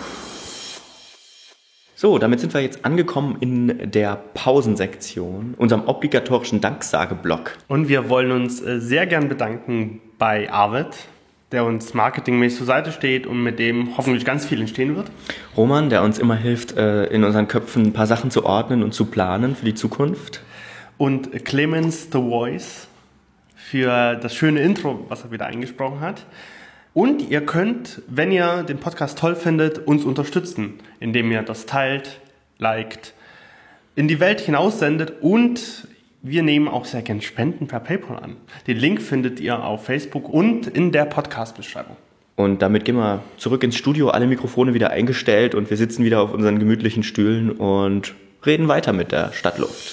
S2: So, damit sind wir jetzt angekommen in der Pausensektion, unserem obligatorischen Danksageblock.
S3: Und wir wollen uns äh, sehr gern bedanken bei Arvid, der uns marketingmäßig zur Seite steht und mit dem hoffentlich ganz viel entstehen wird.
S2: Roman, der uns immer hilft, in unseren Köpfen ein paar Sachen zu ordnen und zu planen für die Zukunft.
S3: Und Clemens The Voice für das schöne Intro, was er wieder eingesprochen hat. Und ihr könnt, wenn ihr den Podcast toll findet, uns unterstützen, indem ihr das teilt, liked, in die Welt hinaussendet und wir nehmen auch sehr gerne Spenden per PayPal an. Den Link findet ihr auf Facebook und in der Podcast-Beschreibung.
S2: Und damit gehen wir zurück ins Studio, alle Mikrofone wieder eingestellt und wir sitzen wieder auf unseren gemütlichen Stühlen und reden weiter mit der Stadtluft.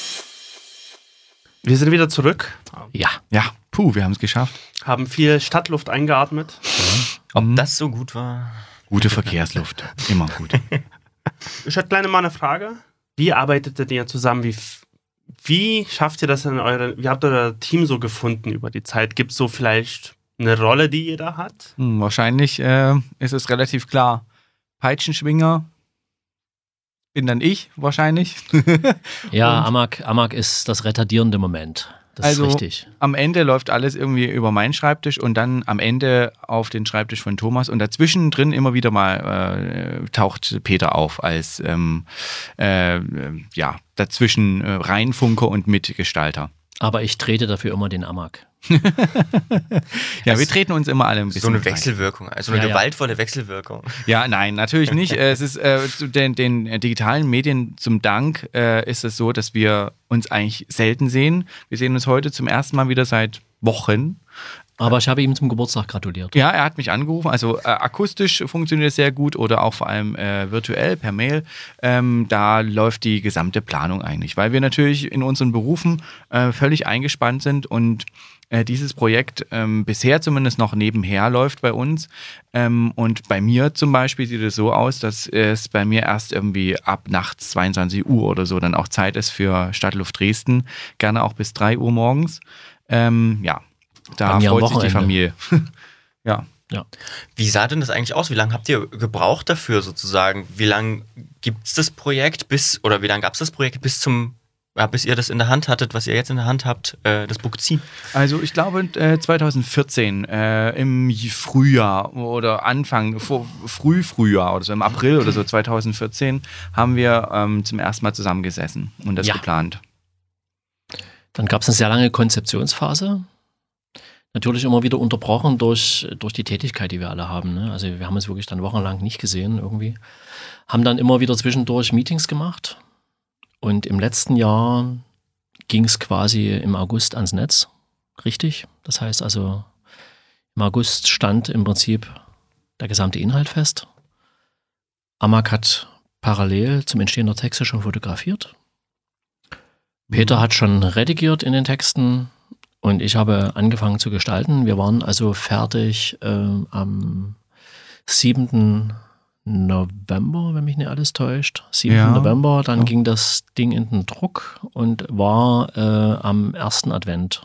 S3: Wir sind wieder zurück.
S5: Ja.
S4: Ja, puh, wir haben es geschafft.
S3: Haben viel Stadtluft eingeatmet.
S2: Ob mhm. das so gut war?
S4: Gute Verkehrsluft, immer gut.
S3: Ich hätte gleich mal eine Frage. Wie arbeitet ihr zusammen? Wie, wie schafft ihr das in eure, wie habt ihr euer Team so gefunden über die Zeit? Gibt es so vielleicht eine Rolle, die jeder hat?
S4: Hm, wahrscheinlich äh, ist es relativ klar. Peitschenschwinger bin dann ich wahrscheinlich.
S5: Ja, Amag, Amag ist das retardierende Moment. Das
S4: also
S5: ist richtig.
S4: Am Ende läuft alles irgendwie über meinen Schreibtisch und dann am Ende auf den Schreibtisch von Thomas und dazwischen drin immer wieder mal äh, taucht Peter auf als ähm, äh, ja, dazwischen äh, Reinfunker und Mitgestalter.
S5: Aber ich trete dafür immer den Amag.
S4: Ja, wir treten uns immer alle ein bisschen.
S2: So eine
S4: rein.
S2: Wechselwirkung, also eine
S5: ja,
S2: gewaltvolle
S5: ja.
S2: Wechselwirkung.
S4: Ja, nein, natürlich nicht. Es ist äh, zu den, den digitalen Medien zum Dank äh, ist es so, dass wir uns eigentlich selten sehen. Wir sehen uns heute zum ersten Mal wieder seit Wochen.
S5: Aber ich habe ihm zum Geburtstag gratuliert.
S4: Ja, er hat mich angerufen. Also äh, akustisch funktioniert es sehr gut oder auch vor allem äh, virtuell per Mail. Ähm, da läuft die gesamte Planung eigentlich, weil wir natürlich in unseren Berufen äh, völlig eingespannt sind und äh, dieses Projekt ähm, bisher zumindest noch nebenher läuft bei uns. Ähm, und bei mir zum Beispiel sieht es so aus, dass es bei mir erst irgendwie ab nachts zweiundzwanzig Uhr oder so dann auch Zeit ist für Stadtluft Dresden, gerne auch bis drei Uhr morgens. Ähm, ja. Da freut sich die Familie. Ja.
S5: Ja.
S2: Wie sah denn das eigentlich aus? Wie lange habt ihr gebraucht dafür sozusagen? Wie lange gibt es das Projekt bis, oder wie lange gab es das Projekt bis zum, ja, bis ihr das in der Hand hattet, was ihr jetzt in der Hand habt, äh, das Bugzin?
S4: Also ich glaube äh, zwanzig vierzehn äh, im Frühjahr oder Anfang, vor, Frühfrühjahr oder so im April oder so zwanzig vierzehn haben wir ähm, zum ersten Mal zusammengesessen und das
S5: ja.
S4: geplant.
S5: Dann gab es eine sehr lange Konzeptionsphase. Natürlich immer wieder unterbrochen durch, durch die Tätigkeit, die wir alle haben. Ne? Also wir haben uns wirklich dann wochenlang nicht gesehen irgendwie. Haben dann immer wieder zwischendurch Meetings gemacht. Und im letzten Jahr ging es quasi im August ans Netz. Richtig. Das heißt also, im August stand im Prinzip der gesamte Inhalt fest. Amag hat parallel zum Entstehen der Texte schon fotografiert. Peter hat schon redigiert in den Texten. Und ich habe angefangen zu gestalten. Wir waren also fertig äh, am siebten November, wenn mich nicht alles täuscht. siebten
S4: Ja.
S5: November, dann
S4: Ja.
S5: ging das Ding in den Druck und war äh, am ersten Advent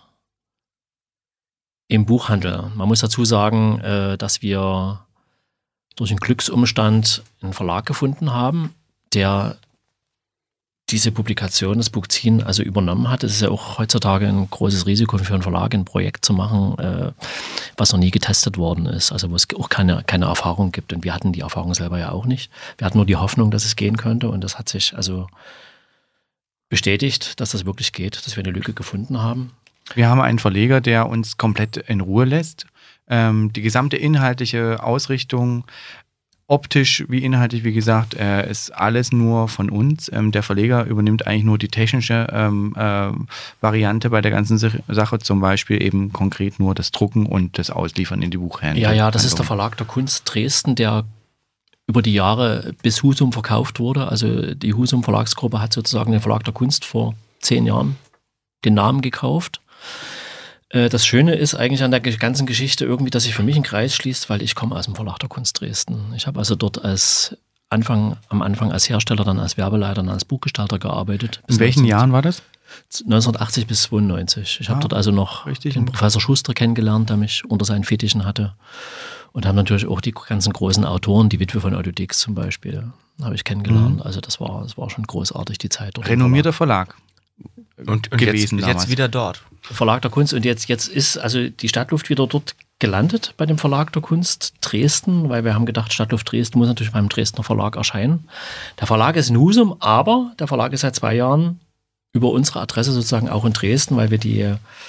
S5: im Buchhandel. Man muss dazu sagen, äh, dass wir durch einen Glücksumstand einen Verlag gefunden haben, der diese Publikation, das Bugzin, also übernommen hat. Es ist ja auch heutzutage ein großes Risiko für einen Verlag, ein Projekt zu machen, äh, was noch nie getestet worden ist, also wo es auch keine, keine Erfahrung gibt. Und wir hatten die Erfahrung selber ja auch nicht. Wir hatten nur die Hoffnung, dass es gehen könnte und das hat sich also bestätigt, dass das wirklich geht, dass wir eine Lücke gefunden haben.
S4: Wir haben einen Verleger, der uns komplett in Ruhe lässt. Ähm, die gesamte inhaltliche Ausrichtung, optisch wie inhaltlich, wie gesagt, äh, ist alles nur von uns. Ähm, der Verleger übernimmt eigentlich nur die technische ähm, äh, Variante bei der ganzen Sache, zum Beispiel eben konkret nur das Drucken und das Ausliefern in die Buchhändler.
S5: Ja, ja, das ist der Verlag der Kunst Dresden, der über die Jahre bis Husum verkauft wurde. Also die Husum Verlagsgruppe hat sozusagen den Verlag der Kunst vor zehn Jahren den Namen gekauft. Das Schöne ist eigentlich an der ganzen Geschichte irgendwie, dass sich für mich ein Kreis schließt, weil ich komme aus dem Verlag der Kunst Dresden. Ich habe also dort als Anfang, am Anfang als Hersteller, dann als Werbeleiter, dann als Buchgestalter gearbeitet.
S4: In welchen Jahren war das?
S5: neunzehnhundertachtzig bis zweiundneunzig. Ich
S4: Ah,
S5: habe dort also noch
S4: richtig.
S5: den Professor Schuster kennengelernt, der mich unter seinen Fittichen hatte. Und haben natürlich auch die ganzen großen Autoren, die Witwe von Otto Dix zum Beispiel, habe ich kennengelernt.
S4: Mhm.
S5: Also das war, das war schon großartig, die Zeit dort.
S4: Renommierter Verlag.
S2: Und, und
S4: gewesen
S2: jetzt,
S4: damals.
S2: jetzt wieder dort.
S5: Verlag der Kunst und jetzt, jetzt ist also die Stadtluft wieder dort gelandet bei dem Verlag der Kunst Dresden, weil wir haben gedacht, Stadtluft Dresden muss natürlich beim Dresdner Verlag erscheinen. Der Verlag ist in Husum, aber der Verlag ist seit zwei Jahren über unsere Adresse sozusagen auch in Dresden, weil wir die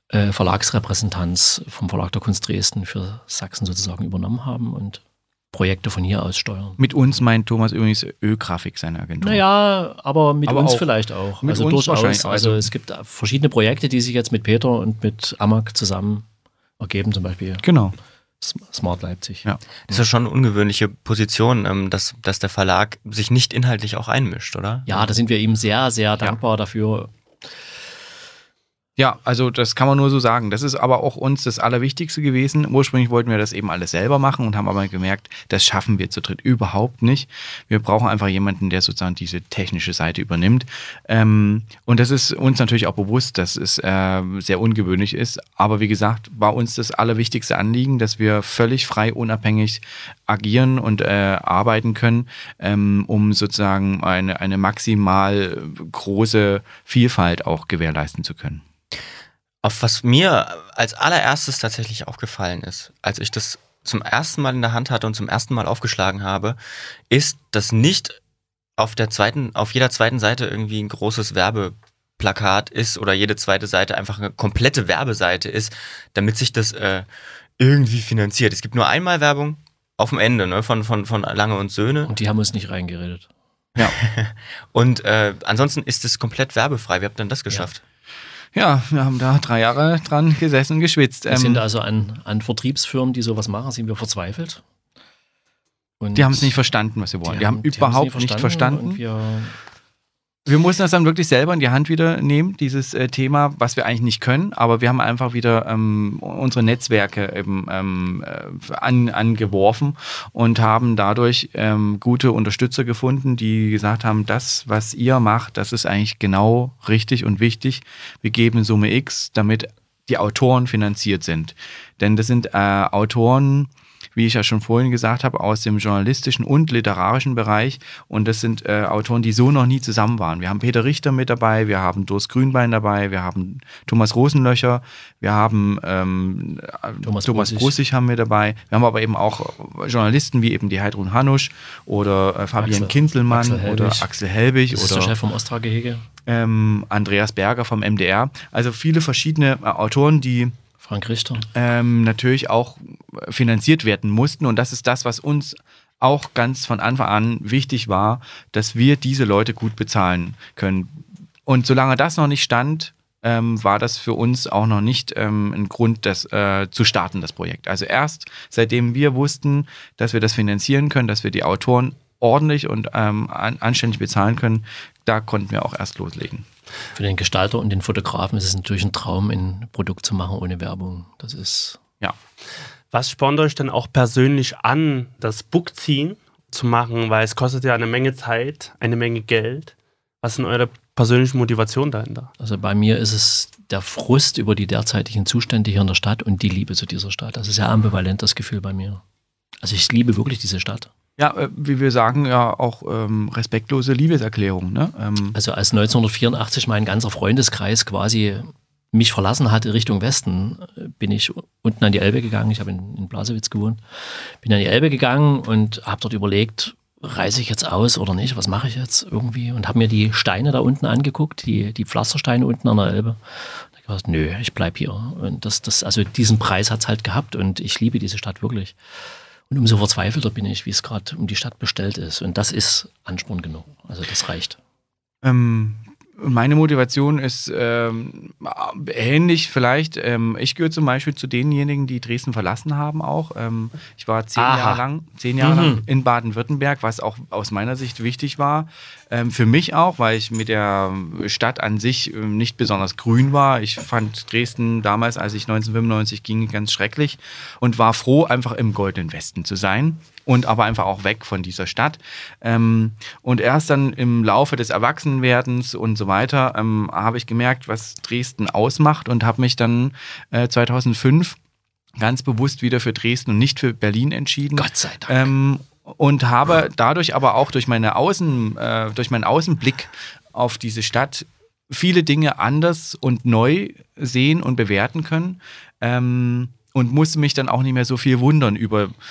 S5: äh, Verlagsrepräsentanz vom Verlag der Kunst Dresden für Sachsen sozusagen übernommen haben und Projekte von hier aus steuern.
S4: Mit uns meint Thomas übrigens Ö-Grafik, seine Agentur.
S5: Naja, aber mit
S4: Aber
S5: uns
S4: auch.
S5: vielleicht auch.
S4: Mit
S5: also
S4: uns
S5: durchaus.
S4: wahrscheinlich.
S5: Also,
S4: Also
S5: es gibt verschiedene Projekte, die sich jetzt mit Peter und mit Amag zusammen ergeben, zum Beispiel
S4: Genau.
S5: Smart Leipzig.
S4: Ja.
S2: Das ist ja schon eine ungewöhnliche Position, ähm, dass, dass der Verlag sich nicht inhaltlich auch einmischt, oder?
S5: Ja, da sind wir ihm sehr, sehr dankbar dafür.
S4: Ja, also das kann man nur so sagen. Das ist aber auch uns das Allerwichtigste gewesen. Ursprünglich wollten wir das eben alles selber machen und haben aber gemerkt, das schaffen wir zu dritt überhaupt nicht. Wir brauchen einfach jemanden, der sozusagen diese technische Seite übernimmt. Ähm, und das ist uns natürlich auch bewusst, dass es äh, sehr ungewöhnlich ist. Aber wie gesagt, war uns das allerwichtigste Anliegen, dass wir völlig frei, unabhängig agieren und äh, arbeiten können, ähm, um sozusagen eine, eine maximal große Vielfalt auch gewährleisten zu können.
S2: Auf was mir als allererstes tatsächlich aufgefallen ist, als ich das zum ersten Mal in der Hand hatte und zum ersten Mal aufgeschlagen habe, ist, dass nicht auf der zweiten, auf jeder zweiten Seite irgendwie ein großes Werbeplakat ist oder jede zweite Seite einfach eine komplette Werbeseite ist, damit sich das äh, irgendwie finanziert. Es gibt nur einmal Werbung auf dem Ende, ne, von, von, von Lange und Söhne.
S5: Und die haben uns nicht reingeredet.
S4: Ja.
S2: Und äh, ansonsten ist es komplett werbefrei. Wie habt ihr denn das geschafft?
S4: Ja, wir haben da drei Jahre dran gesessen und geschwitzt.
S5: Wir
S4: Ähm,
S5: sind also an, an Vertriebsfirmen, die sowas machen, sind wir verzweifelt. Und
S4: die haben es nicht verstanden, was wir wollen. Die, haben
S5: die
S4: überhaupt
S5: haben's
S4: nicht verstanden.
S5: Und wir,
S4: Wir mussten das dann wirklich selber in die Hand wieder nehmen, dieses äh, Thema, was wir eigentlich nicht können, aber wir haben einfach wieder ähm, unsere Netzwerke eben ähm, äh, an, angeworfen und haben dadurch ähm, gute Unterstützer gefunden, die gesagt haben, das, was ihr macht, das ist eigentlich genau richtig und wichtig. Wir geben Summe X, damit die Autoren finanziert sind. Denn das sind äh, Autoren, wie ich ja schon vorhin gesagt habe, aus dem journalistischen und literarischen Bereich. Und das sind äh, Autoren, die so noch nie zusammen waren. Wir haben Peter Richter mit dabei, wir haben Durst Grünbein dabei, wir haben Thomas Rosenlöcher, wir haben ähm,
S5: Thomas
S4: Thomas
S5: Brussig.
S4: Brussig haben wir dabei. Wir haben aber eben auch Journalisten wie eben die Heidrun Hanusch oder äh, Fabian
S5: Axel-
S4: Kinzelmann
S5: Axel Helbig.
S4: oder Axel Helbig
S5: das ist der
S4: oder
S5: Chef vom Ostra-Gehege.
S4: ähm, Andreas Berger vom M D R. Also viele verschiedene äh, Autoren, die
S5: Frank Richter.
S4: ähm, natürlich auch finanziert werden mussten. Und das ist das, was uns auch ganz von Anfang an wichtig war, dass wir diese Leute gut bezahlen können. Und solange das noch nicht stand, ähm, war das für uns auch noch nicht ähm, ein Grund, das äh, zu starten, das Projekt. Also erst seitdem wir wussten, dass wir das finanzieren können, dass wir die Autoren ordentlich und ähm, an, anständig bezahlen können, da konnten wir auch erst loslegen.
S5: Für den Gestalter und den Fotografen ist es natürlich ein Traum, ein Produkt zu machen ohne Werbung. Das ist
S4: Ja.
S3: Was spornt euch denn auch persönlich an, das Bookziehen zu machen? Weil es kostet ja eine Menge Zeit, eine Menge Geld. Was sind eure persönlichen Motivationen dahinter?
S5: Also bei mir ist es der Frust über die derzeitigen Zustände hier in der Stadt und die Liebe zu dieser Stadt. Das ist sehr ambivalent, das Gefühl bei mir. Also ich liebe wirklich diese Stadt.
S4: Ja, äh, wie wir sagen, ja auch ähm, respektlose Liebeserklärung. Ne? Ähm,
S5: Also als neunzehnhundertvierundachtzig mein ganzer Freundeskreis quasi mich verlassen hatte Richtung Westen, bin ich unten an die Elbe gegangen. Ich habe in, in Blasewitz gewohnt. Bin an die Elbe gegangen und habe dort überlegt, reise ich jetzt aus oder nicht? Was mache ich jetzt irgendwie? Und habe mir die Steine da unten angeguckt, die, die Pflastersteine unten an der Elbe. Und ich habe gesagt, nö, ich bleib hier. Und das, das, also diesen Preis hat es halt gehabt und ich liebe diese Stadt wirklich. Und umso verzweifelter bin ich, wie es gerade um die Stadt bestellt ist. Und das ist Ansporn genug. Also das reicht.
S4: ähm, meine Motivation ist ähm, ähnlich vielleicht. Ähm, ich gehöre zum Beispiel zu denjenigen, die Dresden verlassen haben auch. Ähm, ich war zehn
S3: Aha.
S4: Jahre lang, zehn Jahre
S3: Mhm.
S4: lang in Baden-Württemberg, was auch aus meiner Sicht wichtig war. Ähm, für mich auch, weil ich mit der Stadt an sich ähm, nicht besonders grün war. Ich fand Dresden damals, als ich neunzehnhundertfünfundneunzig ging, ganz schrecklich und war froh, einfach im Goldenen Westen zu sein. Und aber einfach auch weg von dieser Stadt. Ähm, und erst dann im Laufe des Erwachsenwerdens und so weiter ähm, habe ich gemerkt, was Dresden ausmacht und habe mich dann äh, zweitausendfünf ganz bewusst wieder für Dresden und nicht für Berlin entschieden.
S5: Gott sei Dank.
S4: Ähm, und habe dadurch aber auch durch, meine Außen, äh, durch meinen Außenblick auf diese Stadt viele Dinge anders und neu sehen und bewerten können. Ähm, und musste mich dann auch nicht mehr so viel wundern über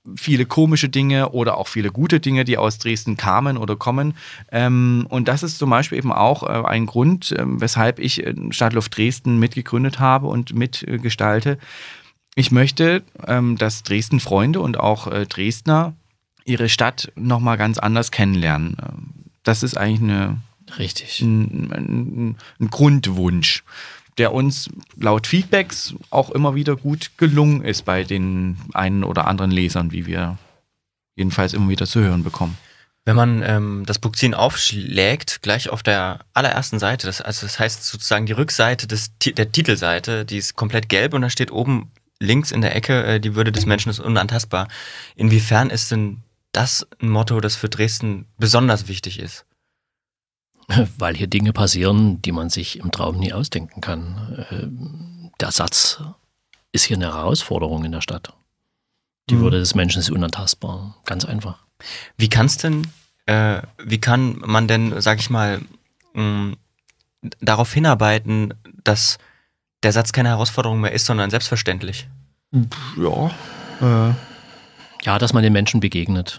S4: viele komische Dinge oder auch viele gute Dinge, die aus Dresden kamen oder kommen. Ähm, und das ist zum Beispiel eben auch äh, ein Grund, äh, weshalb ich äh, Stadtluft Dresden mitgegründet habe und mitgestalte. Ich möchte, ähm, dass Dresden-Freunde und auch äh, Dresdner ihre Stadt nochmal ganz anders kennenlernen. Das ist eigentlich eine,
S5: Richtig.
S4: ein, ein, ein Grundwunsch, der uns laut Feedbacks auch immer wieder gut gelungen ist bei den einen oder anderen Lesern, wie wir jedenfalls immer wieder zu hören bekommen.
S2: Wenn man ähm, das Bugzin aufschlägt, gleich auf der allerersten Seite, das, also das heißt sozusagen die Rückseite des, der Titelseite, die ist komplett gelb und da steht oben links in der Ecke, äh, die Würde des Menschen ist unantastbar. Inwiefern ist denn das ein Motto, das für Dresden besonders wichtig ist?
S5: Weil hier Dinge passieren, die man sich im Traum nie ausdenken kann. Der Satz ist hier eine Herausforderung in der Stadt. Die Würde des Menschen ist unantastbar. Ganz einfach.
S2: Wie kann's denn, äh, wie kann man denn, sag ich mal, mh, darauf hinarbeiten, dass der Satz keine Herausforderung mehr ist, sondern selbstverständlich?
S4: Ja. Äh.
S5: Ja, dass man den Menschen begegnet.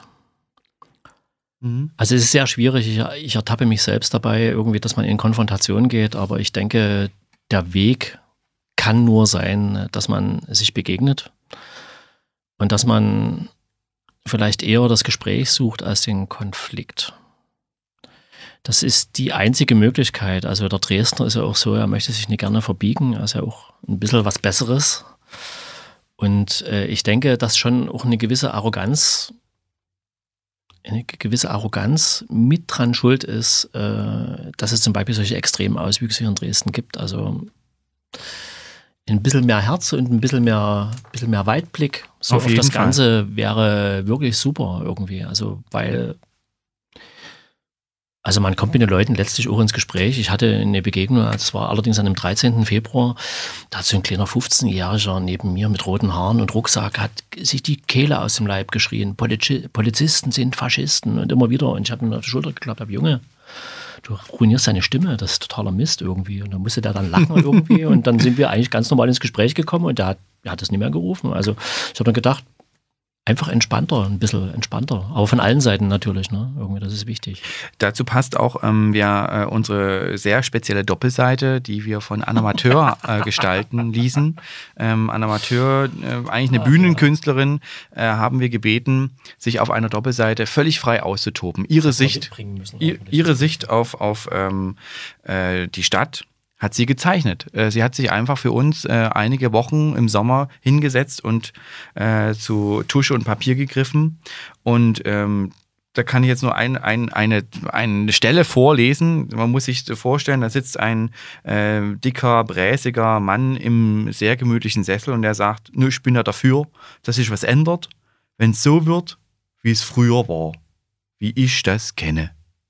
S5: Also es ist sehr schwierig, ich, ich ertappe mich selbst dabei, irgendwie, dass man in Konfrontation geht, aber ich denke, der Weg kann nur sein, dass man sich begegnet und dass man vielleicht eher das Gespräch sucht als den Konflikt. Das ist die einzige Möglichkeit. Also der Dresdner ist ja auch so, er möchte sich nicht gerne verbiegen, er ist ja auch ein bisschen was Besseres. Und äh, ich denke, dass schon auch eine gewisse Arroganz eine gewisse Arroganz mit dran schuld ist, äh, dass es zum Beispiel solche extremen Auswüchse hier in Dresden gibt. Also ein bisschen mehr Herz und ein bisschen mehr, bisschen mehr Weitblick. So auf, auf das Fall. Ganze wäre wirklich super irgendwie. Also weil Also man kommt mit den Leuten letztlich auch ins Gespräch. Ich hatte eine Begegnung, das war allerdings an dem dreizehnten Februar, da hat so ein kleiner fünfzehnjähriger neben mir mit roten Haaren und Rucksack, hat sich die Kehle aus dem Leib geschrien. Polizi- Polizisten sind Faschisten und immer wieder. Und ich habe ihm auf die Schulter geklappt, habe, Junge, du ruinierst deine Stimme, das ist totaler Mist irgendwie. Und dann musste der dann lachen irgendwie und dann sind wir eigentlich ganz normal ins Gespräch gekommen und der hat, der hat das nicht mehr gerufen. Also ich habe dann gedacht, einfach entspannter, ein bisschen entspannter. Aber von allen Seiten natürlich, ne? Irgendwie, das ist wichtig.
S4: Dazu passt auch ähm, ja, äh, unsere sehr spezielle Doppelseite, die wir von Anna Mateur äh, gestalten ließen. Ähm, Anna Mateur, äh, eigentlich eine Bühnenkünstlerin, äh, haben wir gebeten, sich auf einer Doppelseite völlig frei auszutoben. Ihre Sicht, müssen, ihr, ihre Sicht auf, auf ähm, äh, die Stadt hat sie gezeichnet. Sie hat sich einfach für uns äh, einige Wochen im Sommer hingesetzt und äh, zu Tusche und Papier gegriffen. Und ähm, da kann ich jetzt nur ein, ein, eine, eine Stelle vorlesen. Man muss sich vorstellen, da sitzt ein äh, dicker, bräsiger Mann im sehr gemütlichen Sessel und der sagt, nö, ich bin ja dafür, dass sich was ändert, wenn es so wird, wie es früher war, wie ich das kenne.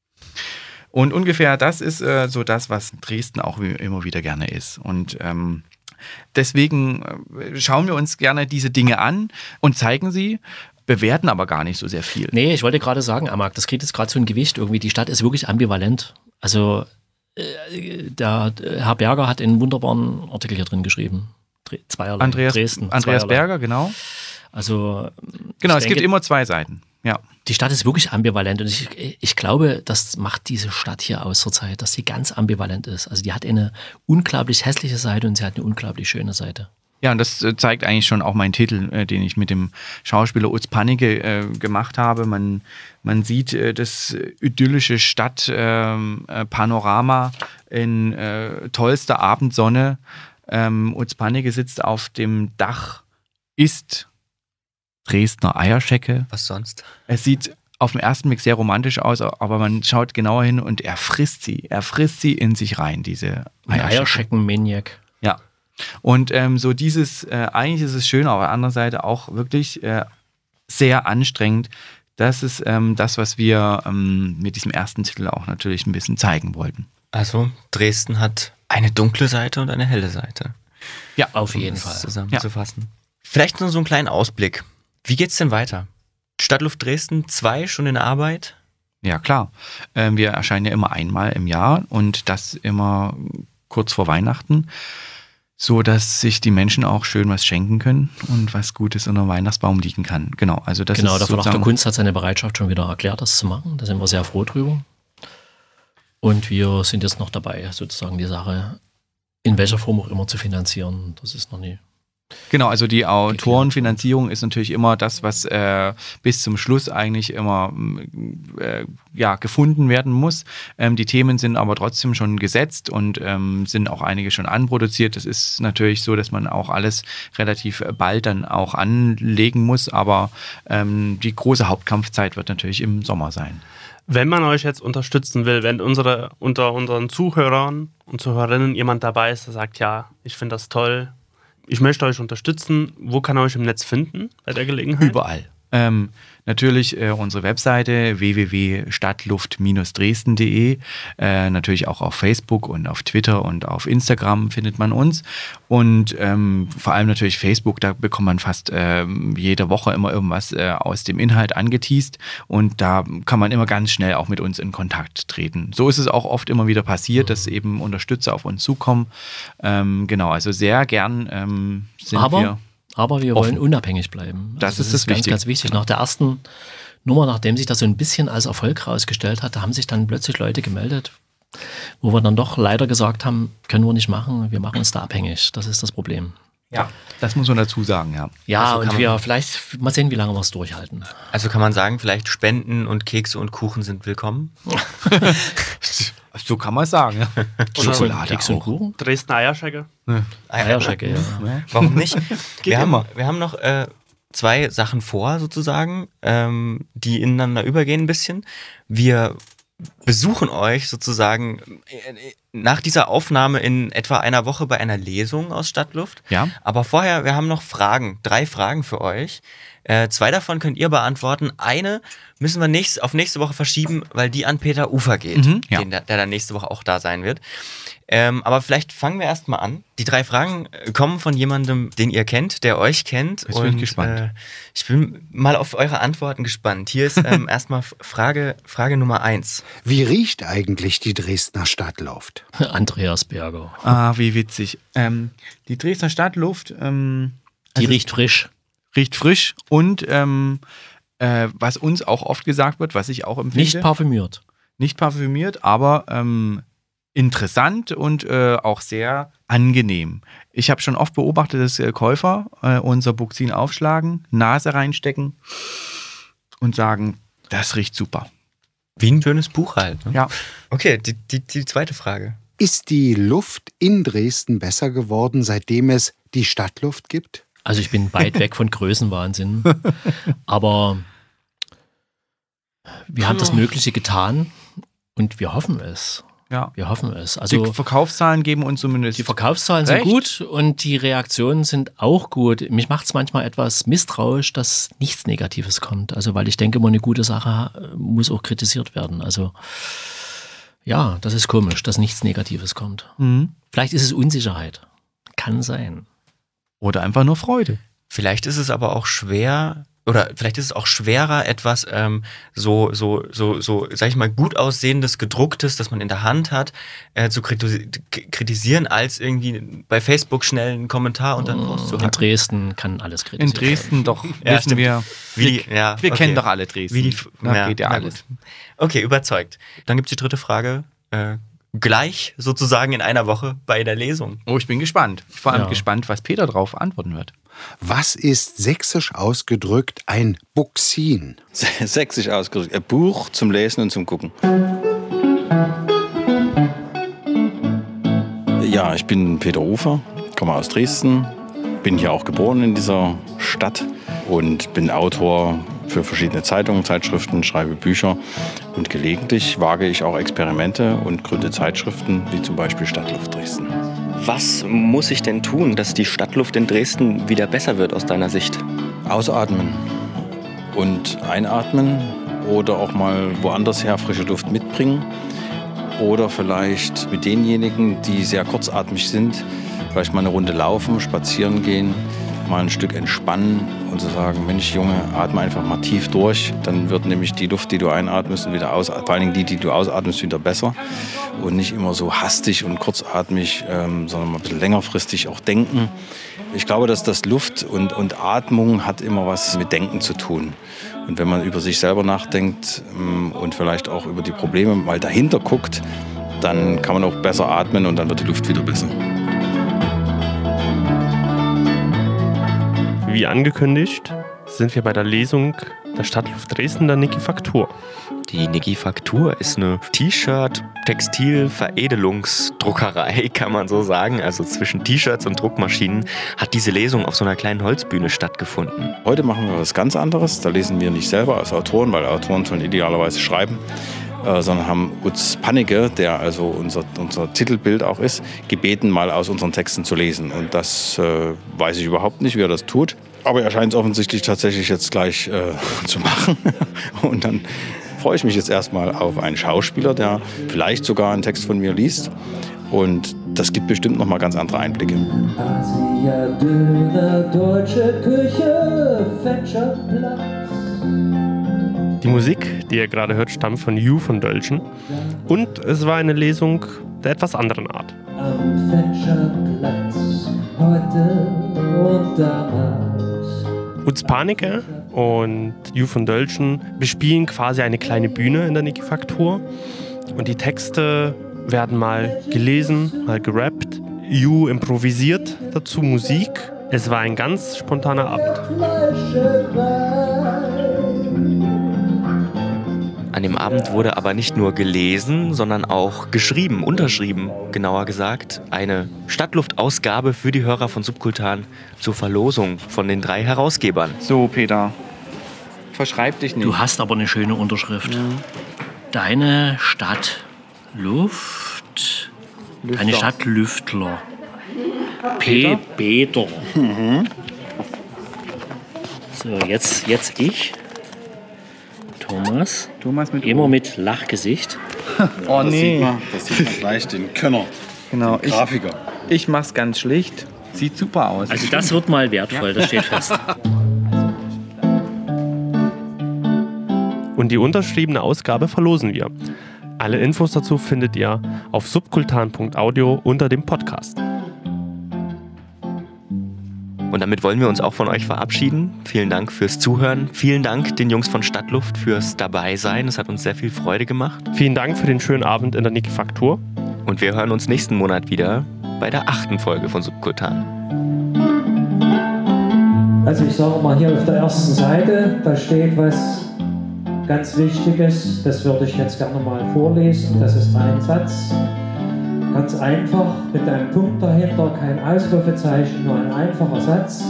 S4: Und ungefähr das ist äh, so das, was Dresden auch wie immer wieder gerne ist. Und ähm, deswegen äh, schauen wir uns gerne diese Dinge an und zeigen sie, bewerten aber gar nicht so sehr viel.
S5: Nee, ich wollte gerade sagen, Amak, das kriegt jetzt gerade so ein Gewicht irgendwie. Die Stadt ist wirklich ambivalent. Also äh, der Herr Berger hat einen wunderbaren Artikel hier drin geschrieben. Zweierlei.
S4: Andreas,
S5: Dresden.
S4: Andreas
S5: Zweierlei.
S4: Berger, genau.
S5: Also
S4: genau, es
S5: denke,
S4: gibt immer zwei Seiten. Ja.
S5: Die Stadt ist wirklich ambivalent und ich, ich glaube, das macht diese Stadt hier aus zur Zeit, dass sie ganz ambivalent ist. Also die hat eine unglaublich hässliche Seite und sie hat eine unglaublich schöne Seite.
S4: Ja, und das zeigt eigentlich schon auch meinen Titel, äh, den ich mit dem Schauspieler Utz Pannike äh, gemacht habe. Man, man sieht äh, das idyllische Stadtpanorama äh, in äh, tollster Abendsonne. Ähm, Utz Pannike sitzt auf dem Dach, isst Dresdner Eierschecke.
S2: Was sonst?
S4: Es sieht auf den ersten Blick sehr romantisch aus, aber man schaut genauer hin und er frisst sie. Er frisst sie in sich rein, diese Eierschecke.
S5: Eierschecken-Maniac.
S4: Ja. Und ähm, so dieses, äh, eigentlich ist es schön, aber auf der anderen Seite auch wirklich äh, sehr anstrengend. Das ist ähm, das, was wir ähm, mit diesem ersten Titel auch natürlich ein bisschen zeigen wollten.
S2: Also Dresden hat eine dunkle Seite und eine helle Seite.
S5: Ja, auf
S2: um
S5: jeden
S2: das
S5: Fall.
S2: Zusammenzufassen. Ja. Vielleicht nur so einen kleinen Ausblick. Wie geht's denn weiter? Stadtluft Dresden zwei schon in Arbeit?
S4: Ja, klar. Ähm, wir erscheinen ja immer einmal im Jahr und das immer kurz vor Weihnachten. so dass sich die Menschen auch schön was schenken können und was Gutes unter dem Weihnachtsbaum liegen kann. Genau, also das
S5: genau,
S4: ist
S5: der Verlag der
S4: sozusagen-
S5: Kunst hat seine Bereitschaft schon wieder erklärt, das zu machen. Da sind wir sehr froh drüber. Und wir sind jetzt noch dabei, sozusagen die Sache in welcher Form auch immer zu finanzieren. Das ist noch nie.
S4: Genau, also die Autorenfinanzierung ist natürlich immer das, was äh, bis zum Schluss eigentlich immer äh, ja, gefunden werden muss. Ähm, die Themen sind aber trotzdem schon gesetzt und ähm, sind auch einige schon anproduziert. Das ist natürlich so, dass man auch alles relativ bald dann auch anlegen muss, aber ähm, die große Hauptkampfzeit wird natürlich im Sommer sein.
S3: Wenn man euch jetzt unterstützen will, wenn unsere, unter unseren Zuhörern und Zuhörerinnen jemand dabei ist, der sagt, ja, ich finde das toll, ich möchte euch unterstützen, wo kann er euch im Netz finden bei der Gelegenheit?
S4: Überall. Ähm, natürlich äh, unsere Webseite w w w punkt stadtluft Bindestrich dresden punkt de, äh, natürlich auch auf Facebook und auf Twitter und auf Instagram findet man uns und ähm, vor allem natürlich Facebook, da bekommt man fast ähm, jede Woche immer irgendwas äh, aus dem Inhalt angeteast und da kann man immer ganz schnell auch mit uns in Kontakt treten. So ist es auch oft immer wieder passiert, dass eben Unterstützer auf uns zukommen. Ähm, genau, also sehr gern ähm, sind
S5: Aber
S4: wir...
S5: Aber wir
S4: offen.
S5: wollen unabhängig bleiben.
S4: Das
S5: Also
S4: ist das
S5: ganz,
S4: Wichtige.
S5: ganz wichtig. Nach der ersten Nummer, nachdem sich das so ein bisschen als Erfolg herausgestellt hat, da haben sich dann plötzlich Leute gemeldet, wo wir dann doch leider gesagt haben, können wir nicht machen, wir machen uns da abhängig. Das ist das Problem.
S4: Ja, das muss man dazu sagen, ja.
S5: Ja,
S2: Also kann
S5: und
S2: man-
S5: wir vielleicht mal sehen, wie lange wir es durchhalten.
S2: Also kann man sagen, vielleicht Spenden und Kekse und Kuchen sind willkommen.
S4: So kann man es sagen. Ja. Schokolade
S5: Keks und
S4: auch.
S5: Kuchen?
S3: Dresdner Eierschecke.
S5: Eierschecke, ja.
S2: Warum nicht? wir, haben,
S4: immer.
S2: wir haben noch äh, zwei Sachen vor, sozusagen, ähm, die ineinander übergehen ein bisschen. Wir besuchen euch sozusagen äh, nach dieser Aufnahme in etwa einer Woche bei einer Lesung aus Stadtluft.
S4: Ja.
S2: Aber vorher, wir haben noch Fragen, drei Fragen für euch. Äh, zwei davon könnt ihr beantworten. Eine müssen wir nächst, auf nächste Woche verschieben, weil die an Peter Ufer geht,
S4: Mhm, ja.
S2: den, der, der dann nächste Woche auch da sein wird. Ähm, aber vielleicht fangen wir erst mal an. Die drei Fragen äh, kommen von jemandem, den ihr kennt, der euch kennt.
S4: Jetzt bin ich gespannt.
S2: Äh, ich bin mal auf eure Antworten gespannt. Hier ist ähm, erstmal Frage, Frage Nummer eins.
S7: Wie riecht eigentlich die Dresdner Stadtluft?
S5: Andreas Berger.
S4: Ah, wie witzig. Ähm, die Dresdner Stadtluft ähm,
S5: Die
S4: also
S5: riecht frisch.
S4: riecht frisch und ähm, äh, was uns auch oft gesagt wird, was ich auch empfinde,
S5: Nicht parfümiert.
S4: nicht parfümiert, aber ähm, interessant und äh, auch sehr angenehm. Ich habe schon oft beobachtet, dass äh, Käufer äh, unser Buxin aufschlagen, Nase reinstecken und sagen, das riecht super.
S2: Wie ein schönes Buch halt. Ne?
S4: Ja.
S2: Okay, die, die, die zweite Frage.
S7: Ist die Luft in Dresden besser geworden, seitdem es die Stadtluft gibt?
S5: Also ich bin weit weg von Größenwahnsinn. Aber wir haben das Mögliche getan und wir hoffen es.
S4: Ja.
S5: Wir hoffen es. Also
S4: Die Verkaufszahlen geben uns zumindest
S5: die Verkaufszahlen sind
S4: recht.
S5: gut und die Reaktionen sind auch gut. Mich macht es manchmal etwas misstrauisch, dass nichts Negatives kommt. Also weil ich denke, immer eine gute Sache äh, muss auch kritisiert werden. Also ja, das ist komisch, dass nichts Negatives kommt.
S4: Mhm.
S5: Vielleicht ist es Unsicherheit. Kann sein.
S4: Oder einfach nur Freude.
S2: Vielleicht ist es aber auch schwer, oder vielleicht ist es auch schwerer, etwas ähm, so, so, so, so, sag ich mal, gut aussehendes, gedrucktes, das man in der Hand hat, äh, zu kriti- kritisieren, als irgendwie bei Facebook schnell einen Kommentar und dann
S5: In
S2: rauszuhacken.
S5: Dresden kann alles
S4: In
S5: kritisiert
S4: Dresden doch,
S2: Ja,
S4: wissen
S2: stimmt.
S4: wir,
S2: Wie
S4: wir,
S2: die, ja,
S4: wir
S2: okay.
S4: kennen doch alle Dresden.
S2: Wie die,
S4: Da geht ja
S2: na
S4: alles.
S2: gut. Okay, überzeugt. Dann gibt es die dritte Frage. Äh, gleich sozusagen in einer Woche bei der Lesung.
S4: Oh, ich bin gespannt. Ich bin vor allem
S5: Ja.
S4: gespannt, was Peter drauf antworten wird.
S7: Was ist sächsisch ausgedrückt ein Buxin?
S8: Sächsisch ausgedrückt. Ein Buch zum Lesen und zum Gucken. Ja, ich bin Peter Ufer, komme aus Dresden, bin hier auch geboren in dieser Stadt und bin Autor für verschiedene Zeitungen, Zeitschriften, schreibe Bücher und gelegentlich wage ich auch Experimente und gründe Zeitschriften, wie zum Beispiel Stadtluft Dresden.
S2: Was muss ich denn tun, dass die Stadtluft in Dresden wieder besser wird aus deiner Sicht?
S8: Ausatmen und einatmen oder auch mal woanders her frische Luft mitbringen. Oder vielleicht mit denjenigen, die sehr kurzatmig sind, vielleicht mal eine Runde laufen, spazieren gehen, mal ein Stück entspannen und zu sagen, Mensch Junge, atme einfach mal tief durch. Dann wird nämlich die Luft, die du einatmest und wieder ausatmest, vor allen Dingen die, die du ausatmest, wieder besser. Und nicht immer so hastig und kurzatmig, ähm, sondern mal ein bisschen längerfristig auch denken. Ich glaube, dass das Luft und, und Atmung hat immer was mit Denken zu tun. Und wenn man über sich selber nachdenkt ähm, und vielleicht auch über die Probleme mal dahinter guckt, dann kann man auch besser atmen und dann wird die Luft wieder besser.
S3: Wie angekündigt sind wir bei der Lesung der Stadtluft Dresden der Nikifaktur.
S2: Die Nikifaktur ist eine T-Shirt-Textil-Veredelungsdruckerei, kann man so sagen. Also zwischen T-Shirts und Druckmaschinen hat diese Lesung auf so einer kleinen Holzbühne stattgefunden.
S8: Heute machen wir was ganz anderes. Da lesen wir nicht selber als Autoren, weil Autoren sollen idealerweise schreiben, äh, sondern haben Utz Pannike, der also unser, unser Titelbild auch ist, gebeten, mal aus unseren Texten zu lesen. Und das äh, weiß ich überhaupt nicht, wie er das tut. Aber er scheint es offensichtlich tatsächlich jetzt gleich äh, zu machen. Und dann freue ich mich jetzt erstmal auf einen Schauspieler, der vielleicht sogar einen Text von mir liest. Und das gibt bestimmt noch mal ganz andere Einblicke.
S9: Asia, Döner, deutsche Küche, Fetscherplatz.
S3: Die Musik, die ihr gerade hört, stammt von Ju von Dölschen. Und es war eine Lesung der etwas anderen Art.
S9: Am Fetscherplatz, heute und damals.
S3: Utz Pannike und Ju von Dölschen bespielen quasi eine kleine Bühne in der Nikifaktur. Und die Texte werden mal gelesen, mal gerappt. Ju improvisiert dazu Musik. Es war ein ganz spontaner Abend.
S2: An dem Abend wurde aber nicht nur gelesen, sondern auch geschrieben, unterschrieben, genauer gesagt. Eine Stadtluftausgabe für die Hörer von Subkultan zur Verlosung von den drei Herausgebern.
S6: So, Peter, verschreib dich nicht.
S5: Du hast aber eine schöne Unterschrift. Ja. Deine Stadtluft.
S6: Lüfter.
S5: Eine Stadtlüftler. P. Peter.
S6: Mhm.
S5: So, jetzt, jetzt ich. Thomas.
S6: Thomas mit
S5: Immer mit Lachgesicht.
S6: Oh nee.
S8: Das sieht man, das sieht man gleich, den Könner,
S6: genau.
S8: den Grafiker.
S6: Ich, ich mach's ganz schlicht. Sieht super aus.
S5: Also das wird mal wertvoll, das steht fest.
S3: Und die unterschriebene Ausgabe verlosen wir. Alle Infos dazu findet ihr auf subkultan punkt audio unter dem Podcast.
S2: Und damit wollen wir uns auch von euch verabschieden. Vielen Dank fürs Zuhören. Vielen Dank den Jungs von Stadtluft fürs Dabeisein. Es hat uns sehr viel Freude gemacht.
S3: Vielen Dank für den schönen Abend in der Nikifaktur.
S2: Und wir hören uns nächsten Monat wieder bei der achten Folge von Subkultan.
S9: Also ich sage mal hier auf der ersten Seite, da steht was ganz Wichtiges. Das würde ich jetzt gerne mal vorlesen. Das ist ein Satz. Ganz einfach, mit einem Punkt dahinter, kein Ausrufezeichen, nur ein einfacher Satz.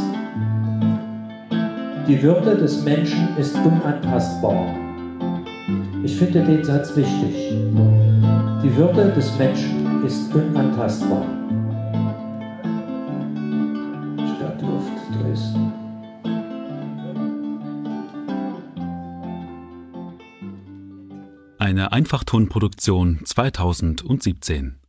S9: Die Würde des Menschen ist unantastbar. Ich finde den Satz wichtig. Die Würde des Menschen ist unantastbar. Stadtluft Dresden.
S1: Eine Einfachtonproduktion zweitausendsiebzehn.